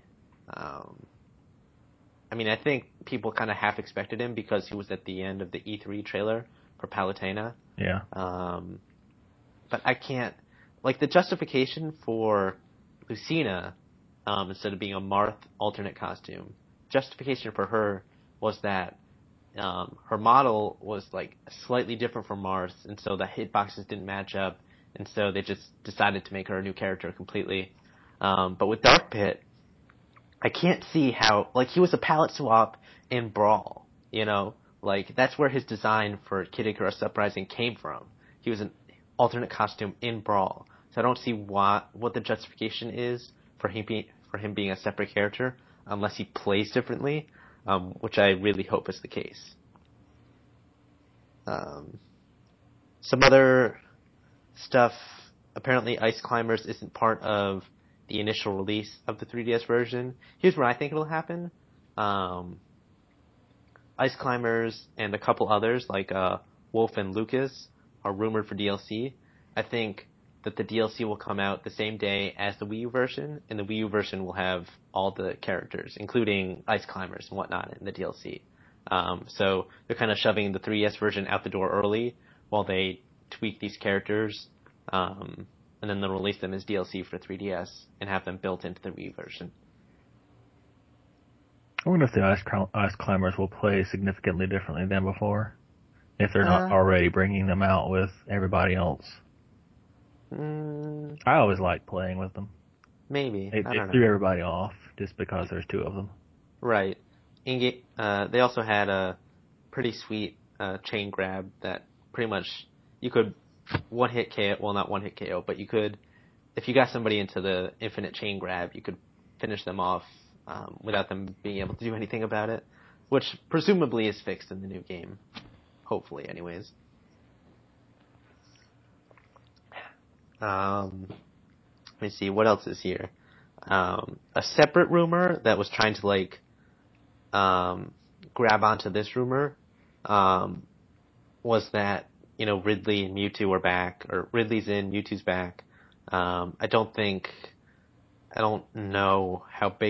I mean, I think people kind of half expected him because he was at the end of the E3 trailer for Palutena. Yeah. But I can't, like, the justification for Lucina, instead of being a Marth alternate costume, justification for her was that her model was like slightly different from Marth, and so the hitboxes didn't match up, and so they just decided to make her a new character completely. But with Dark Pit, I can't see how, like, he was a palette swap in Brawl, you know? Like, that's where his design for Kid Icarus Uprising came from. He was an alternate costume in Brawl. So I don't see what the justification is for him being a separate character, unless he plays differently, which I really hope is the case. Some other stuff, apparently Ice Climbers isn't part of the initial release of the 3DS version. Here's where I think it'll happen. Ice Climbers and a couple others, like Wolf and Lucas, are rumored for DLC. I think that the DLC will come out the same day as the Wii U version, and the Wii U version will have all the characters, including Ice Climbers and whatnot, in the DLC. So they're kind of shoving the 3DS version out the door early while they tweak these characters, and then they'll release them as DLC for 3DS and have them built into the Wii U version. I wonder if the Ice Climbers will play significantly differently than before, if they're not already bringing them out with everybody else. I always like playing with them. Maybe. They I don't threw know. everybody off just because there's two of them. Right. They also had a pretty sweet chain grab that pretty much you could one-hit KO. Well, not one-hit KO, but you could, if you got somebody into the infinite chain grab, you could finish them off without them being able to do anything about it, which presumably is fixed in the new game. Hopefully, anyways. Let me see, what else is here? A separate rumor that was trying to, like, grab onto this rumor, was that, you know, Ridley and Mewtwo are back, or Ridley's in, Mewtwo's back. I don't know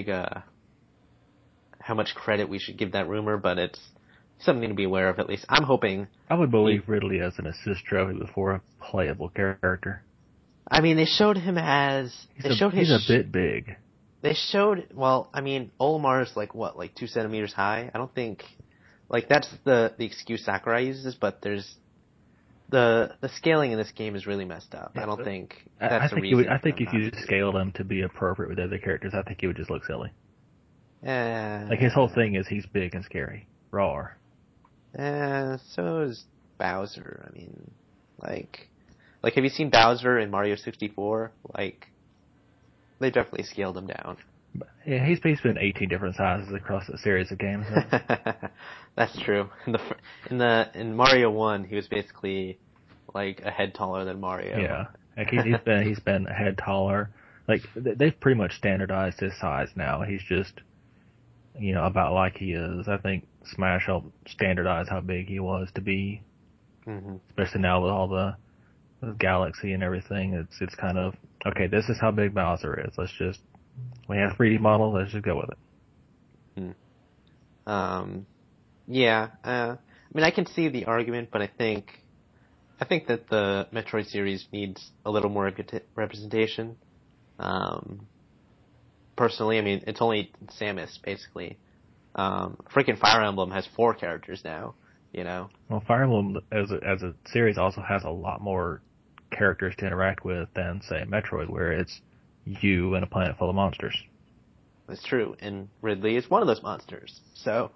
how much credit we should give that rumor, but it's something to be aware of at least. I'm hoping. I would believe Ridley as an assist trophy before a playable character. I mean, they showed him as... He's a bit big. They showed... Well, I mean, Olimar's like 2 centimeters high? I don't think... Like, that's the excuse Sakurai uses, but there's... The scaling in this game is really messed up. I don't think that's the reason. I think if you just scaled him to be appropriate with other characters, I think he would just look silly. Like, his whole thing is he's big and scary. Roar. So is Bowser. I mean, like, have you seen Bowser in Mario 64? Like, they definitely scaled him down. Yeah, he's been 18 different sizes across a series of games. So. That's true. In Mario 1, he was basically like a head taller than Mario. Yeah, like he's been a head taller. Like, they've pretty much standardized his size now. He's just, you know, about like he is. I think Smash helped standardize how big he was to be. Mm-hmm. Especially now with all the Galaxy and everything. It's kind of, okay, this is how big Bowser is. We have a 3D model, let's just go with it. Yeah. I mean, I can see the argument, but I think that the Metroid series needs a little more representation. Personally, I mean, it's only Samus, basically. Freaking Fire Emblem has 4 characters now, you know? Well, Fire Emblem as a series also has a lot more characters to interact with than, say, Metroid, where it's you and a planet full of monsters. That's true, and Ridley is one of those monsters, so...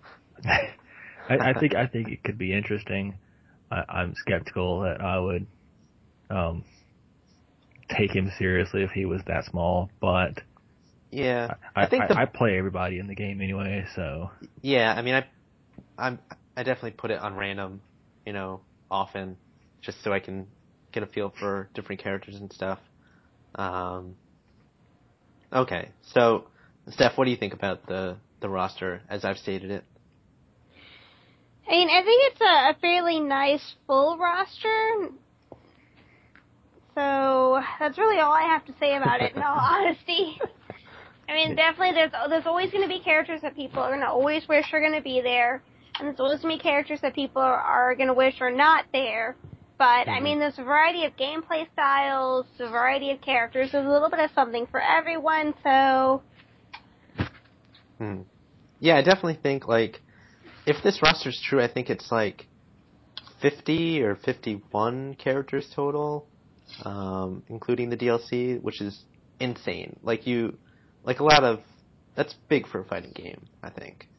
I think it could be interesting. I'm skeptical that I would take him seriously if he was that small, but yeah, I play everybody in the game anyway, so yeah. I mean, I definitely put it on random, you know, often, just so I can get a feel for different characters and stuff. Okay, so Steph, what do you think about the roster as I've stated it? I mean, I think it's a fairly nice full roster. So that's really all I have to say about it, in all honesty. I mean, definitely there's always going to be characters that people are going to always wish are going to be there, and there's always going to be characters that people are going to wish are not there. But, I mean, there's a variety of gameplay styles, a variety of characters, there's a little bit of something for everyone, so... Yeah, I definitely think, like, if this roster's true, I think it's like 50 or 51 characters total, including the DLC, which is insane. That's big for a fighting game, I think.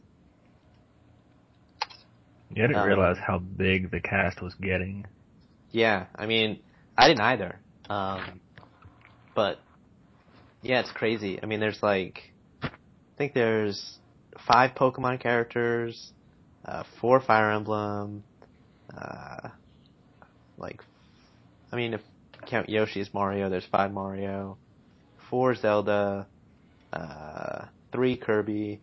Yeah, I didn't realize how big the cast was getting. Yeah, I mean, I didn't either. But, yeah, it's crazy. I mean, I think there's 5 Pokemon characters, 4 Fire Emblem, if you count Yoshi as Mario, there's 5 Mario, 4 Zelda, 3 Kirby,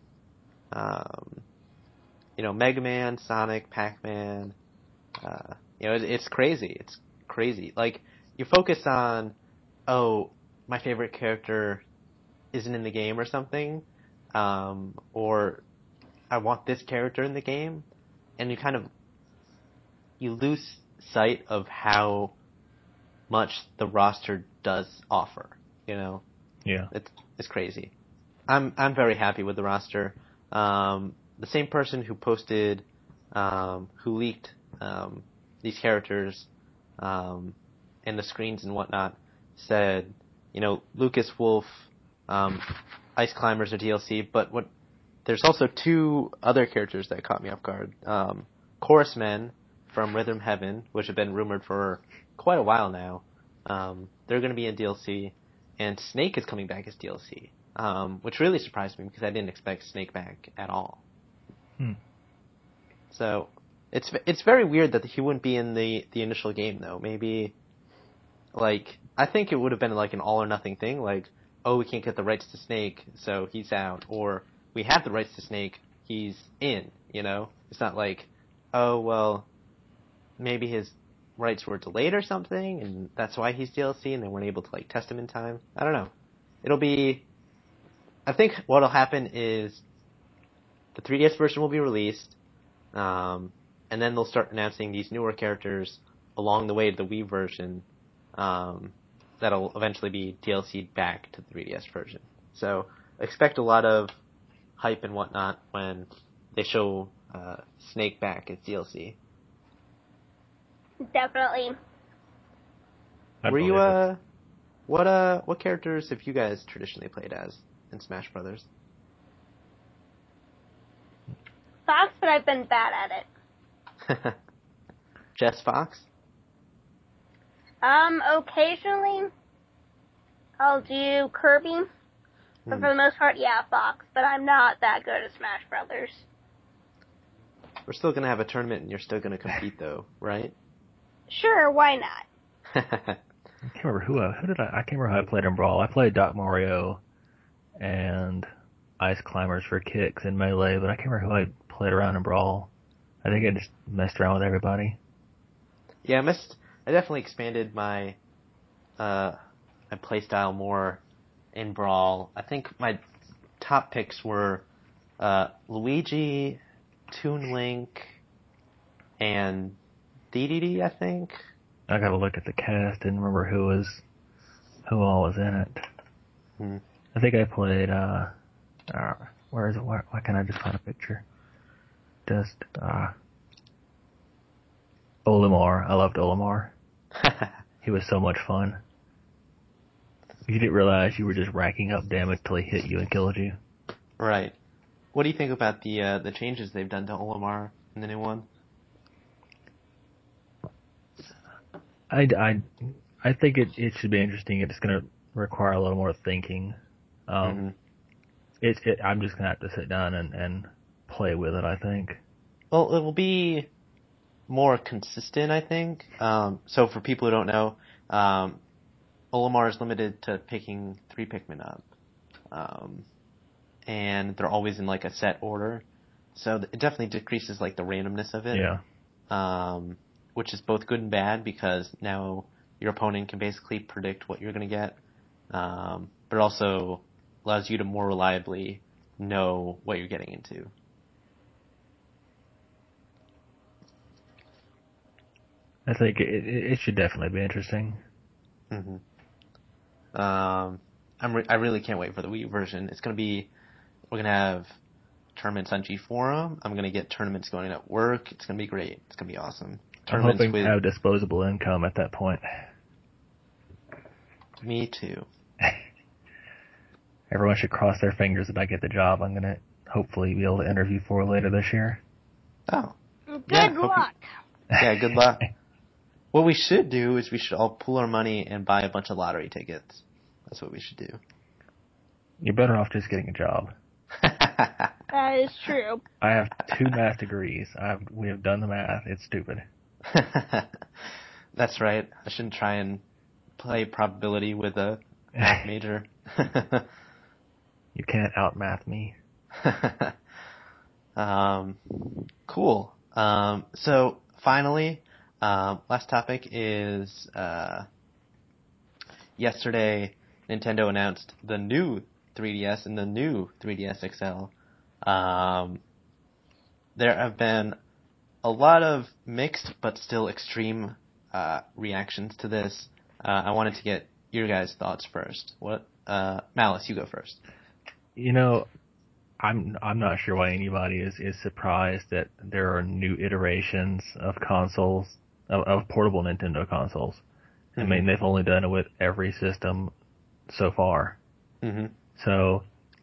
Mega Man, Sonic, Pac-Man, it's crazy. It's crazy. Like, you focus on, my favorite character isn't in the game or something, or I want this character in the game, and you lose sight of how much the roster does offer, you know? Yeah. It's crazy. I'm very happy with the roster. The same person who posted, who leaked, these characters, and the screens and whatnot said, Lucas Wolf Ice Climbers are DLC, but there's also 2 other characters that caught me off guard. Chorus Men from Rhythm Heaven, which have been rumored for quite a while now. They're going to be in DLC, and Snake is coming back as DLC, which really surprised me because I didn't expect Snake back at all. So it's very weird that he wouldn't be in the initial game though. Maybe I think it would have been like an all or nothing thing, like, oh, we can't get the rights to Snake, so he's out, or we have the rights to Snake, he's in, you know? It's not like, oh, well, maybe his rights were delayed or something, and that's why he's DLC, and they weren't able to, like, test him in time. I don't know. I think what'll happen is the 3DS version will be released, and then they'll start announcing these newer characters along the way to the Wii version, that'll eventually be DLC'd back to the 3DS version. So expect a lot of hype and whatnot when they show Snake back as DLC. Definitely. Were you what characters have you guys traditionally played as in Smash Brothers? Fox, but I've been bad at it. Jess Fox? Occasionally I'll do Kirby, but for the most part, yeah, Fox, but I'm not that good at Smash Brothers. We're still gonna have a tournament and you're still gonna compete though, right? Sure, why not? I can't remember I can't remember how I played in Brawl. I played Doc Mario and Ice Climbers for kicks in Melee, but I can't remember who I played around in Brawl. I think I just messed around with everybody. Yeah, I definitely expanded my play style more in Brawl. I think my top picks were Luigi, Toon Link, and DDD, I think. I gotta look at the cast and remember who all was in it. I think I played, where is it? Why can't I just find a picture? Just, Olimar. I loved Olimar. He was so much fun. You didn't realize you were just racking up damage till he hit you and killed you. Right. What do you think about the changes they've done to Olimar in the new one? I think it should be interesting. It's going to require a little more thinking. I'm just going to have to sit down and play with it, I think. Well, it will be more consistent, I think. So for people who don't know, Olimar is limited to picking 3 Pikmin up. And they're always in like a set order. So it definitely decreases like the randomness of it. Yeah. Which is both good and bad because now your opponent can basically predict what you're going to get. But it also allows you to more reliably know what you're getting into. I think it should definitely be interesting. Mm-hmm. I really can't wait for the Wii version. We're going to have tournaments on G Forum. I'm going to get tournaments going at work. It's going to be great. It's going to be awesome. I'm hoping to have disposable income at that point. Me too. Everyone should cross their fingers that I get the job I'm going to hopefully be able to interview for later this year. Oh. Good luck. Yeah, good luck. What we should do is we should all pool our money and buy a bunch of lottery tickets. That's what we should do. You're better off just getting a job. That is true. I have 2 math degrees. We have done the math. It's stupid. That's right. I shouldn't try and play probability with a math major. You can't outmath me. Cool. So finally, last topic is yesterday Nintendo announced the new 3DS and the new 3DS XL. There have been a lot of mixed but still extreme reactions to this. I wanted to get your guys' thoughts first. Malice, you go first. You know, I'm not sure why anybody is surprised that there are new iterations of consoles, of portable Nintendo consoles. Mm-hmm. I mean, they've only done it with every system so far. Mm-hmm. So,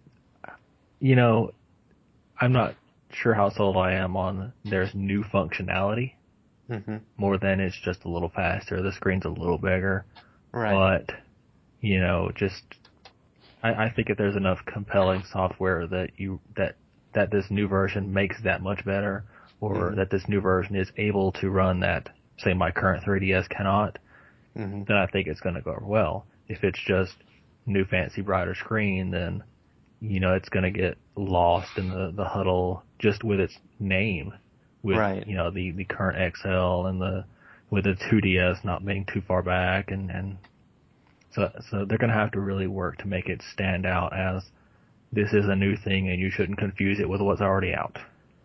you know, I'm not sure how sold I am on there's new functionality more than it's just a little faster. The screen's a little bigger. Right. But, you know, just I think if there's enough compelling software that this new version makes that much better, or that this new version is able to run that, say, my current 3DS cannot, then I think it's going to go over well. If it's just new fancy brighter screen, then, you know, it's going to get lost in the huddle just with its name, with, you know, the current XL and with the 2DS not being too far back, and so they're going to have to really work to make it stand out as this is a new thing and you shouldn't confuse it with what's already out.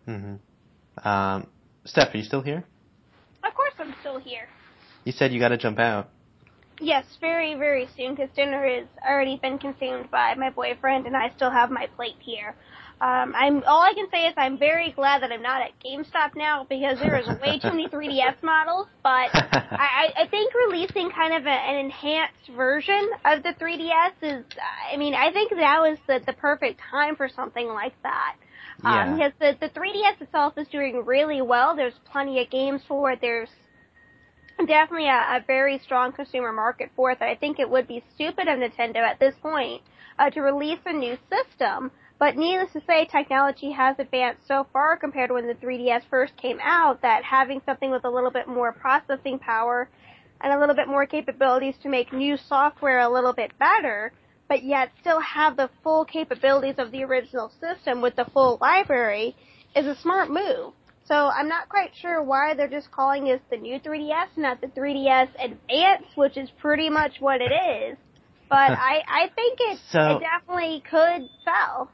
Steph, are you still here? Of course I'm still here. You said you got to jump out. Yes, very, very soon, because dinner has already been consumed by my boyfriend, and I still have my plate here. All I can say is I'm very glad that I'm not at GameStop now, because there is way too many 3DS models, but I think releasing kind of an enhanced version of the 3DS is, I think that was the perfect time for something like that. Because the 3DS itself is doing really well. There's plenty of games for it. There's definitely a very strong consumer market for it that I think it would be stupid of Nintendo at this point to release a new system. But needless to say, technology has advanced so far compared to when the 3DS first came out that having something with a little bit more processing power and a little bit more capabilities to make new software a little bit better, but yet still have the full capabilities of the original system with the full library is a smart move. So I'm not quite sure why they're just calling this the new 3DS, not the 3DS Advance, which is pretty much what it is. But I think it definitely could sell.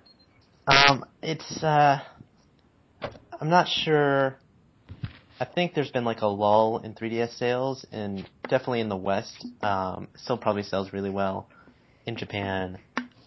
I'm not sure. I think there's been like a lull in 3DS sales, and definitely in the West. Still probably sells really well in Japan.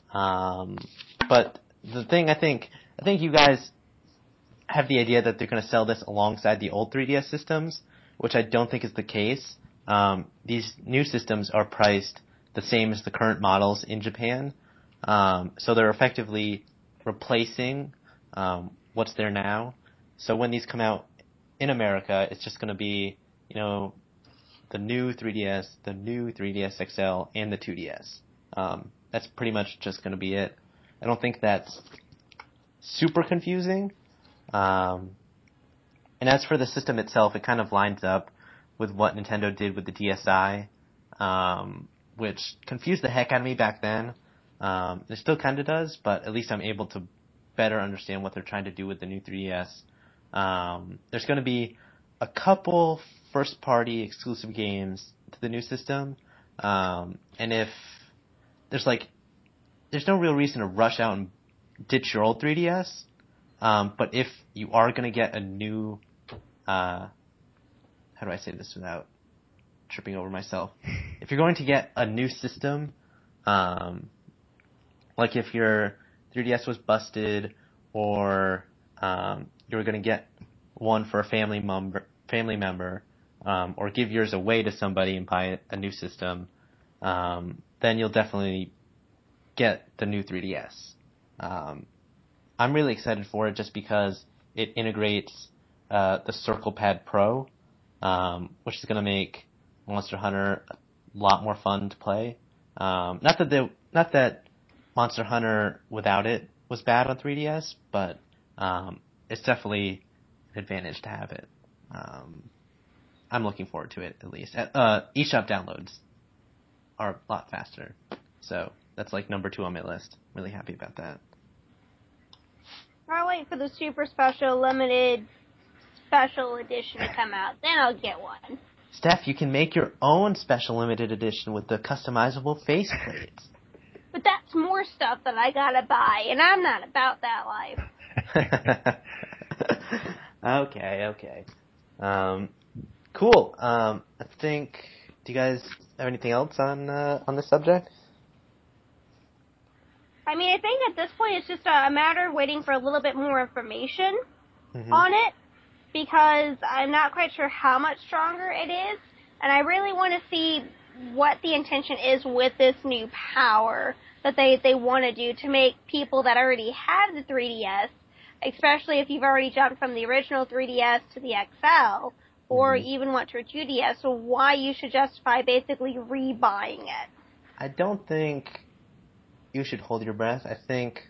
But the thing, I think you guys have the idea that they're going to sell this alongside the old 3DS systems, which I don't think is the case. These new systems are priced the same as the current models in Japan. So they're effectively replacing what's there now. So when these come out in America, it's just going to be, you know, the new 3DS, the new 3DS XL, and the 2DS. That's pretty much just going to be it. I don't think that's super confusing. And as for the system itself, it kind of lines up with what Nintendo did with the DSi, which confused the heck out of me back then. It still kind of does, but at least I'm able to better understand what they're trying to do with the new 3DS. There's going to be a couple first-party exclusive games to the new system, and if there's no real reason to rush out and ditch your old 3DS. But if you are going to get a new, how do I say this without tripping over myself? If you're going to get a new system, like if your 3DS was busted, or you were going to get one for a family member, or give yours away to somebody and buy a new system, then you'll definitely get the new 3DS. I'm really excited for it just because it integrates the Circle Pad Pro, which is going to make Monster Hunter a lot more fun to play. Not that Monster Hunter without it was bad on 3DS, but it's definitely an advantage to have it. I'm looking forward to it, at least. eShop downloads are a lot faster, so that's like number 2 on my list. Really happy about that. I'll wait for the super special limited special edition to come out, then I'll get one. Steph, you can make your own special limited edition with the customizable faceplates. But that's more stuff that I gotta buy, and I'm not about that life. Okay. Cool. I think. Do you guys have anything else on the subject? I think at this point it's just a matter of waiting for a little bit more information on it, because I'm not quite sure how much stronger it is, and I really want to see what the intention is with this new power that they want to do to make people that already have the 3DS, especially if you've already jumped from the original 3DS to the XL, or even went to a 2DS, so why you should justify basically rebuying it. I don't think you should hold your breath. I think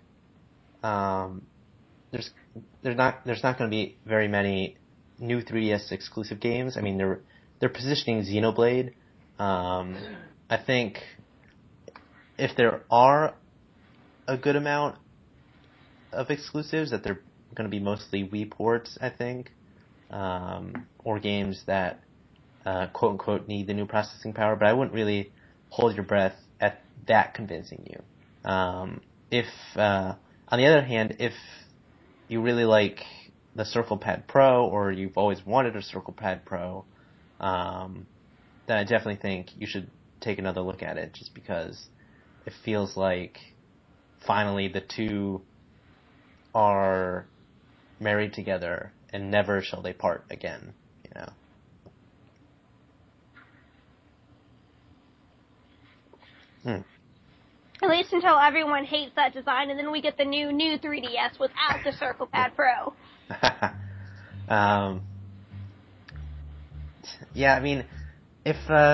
there's not going to be very many new 3DS exclusive games. I mean, they're positioning Xenoblade. I think if there are a good amount of exclusives, that they're going to be mostly Wii ports, I think, or games that quote unquote need the new processing power. But I wouldn't really hold your breath at that convincing you. If on the other hand, if you really like the Circle Pad Pro, or you've always wanted a Circle Pad Pro, then I definitely think you should take another look at it, just because it feels like finally the two are married together and never shall they part again, you know. At least until everyone hates that design, and then we get the new 3DS without the Circle Pad Pro. Yeah, I mean, if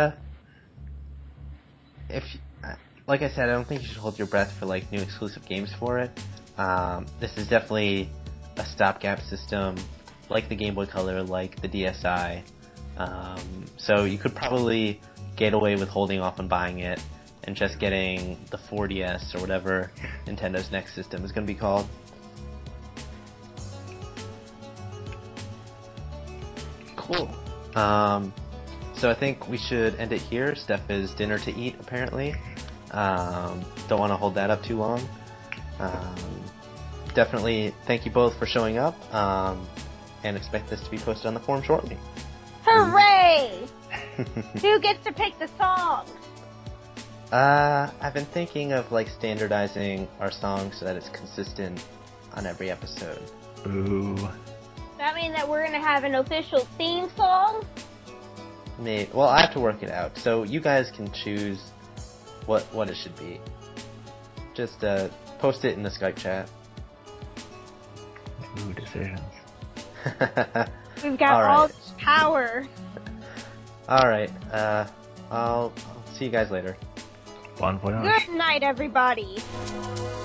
like I said, I don't think you should hold your breath for like new exclusive games for it. This is definitely a stopgap system, like the Game Boy Color, like the DSi. So you could probably get away with holding off on buying it and just getting the 4DS or whatever Nintendo's next system is going to be called. Cool. So I think we should end it here. Steph has dinner to eat, apparently. Don't want to hold that up too long. Definitely thank you both for showing up, and expect this to be posted on the forum shortly. Hooray! Who gets to pick the song? I've been thinking of like standardizing our songs so that it's consistent on every episode. Ooh. Does that mean that we're going to have an official theme song? Maybe. Well, I have to work it out, so you guys can choose what it should be. Just post it in the Skype chat. Ooh, decisions. We've got all this power. Alright, I'll see you guys later. Bon voyage. Good night, everybody.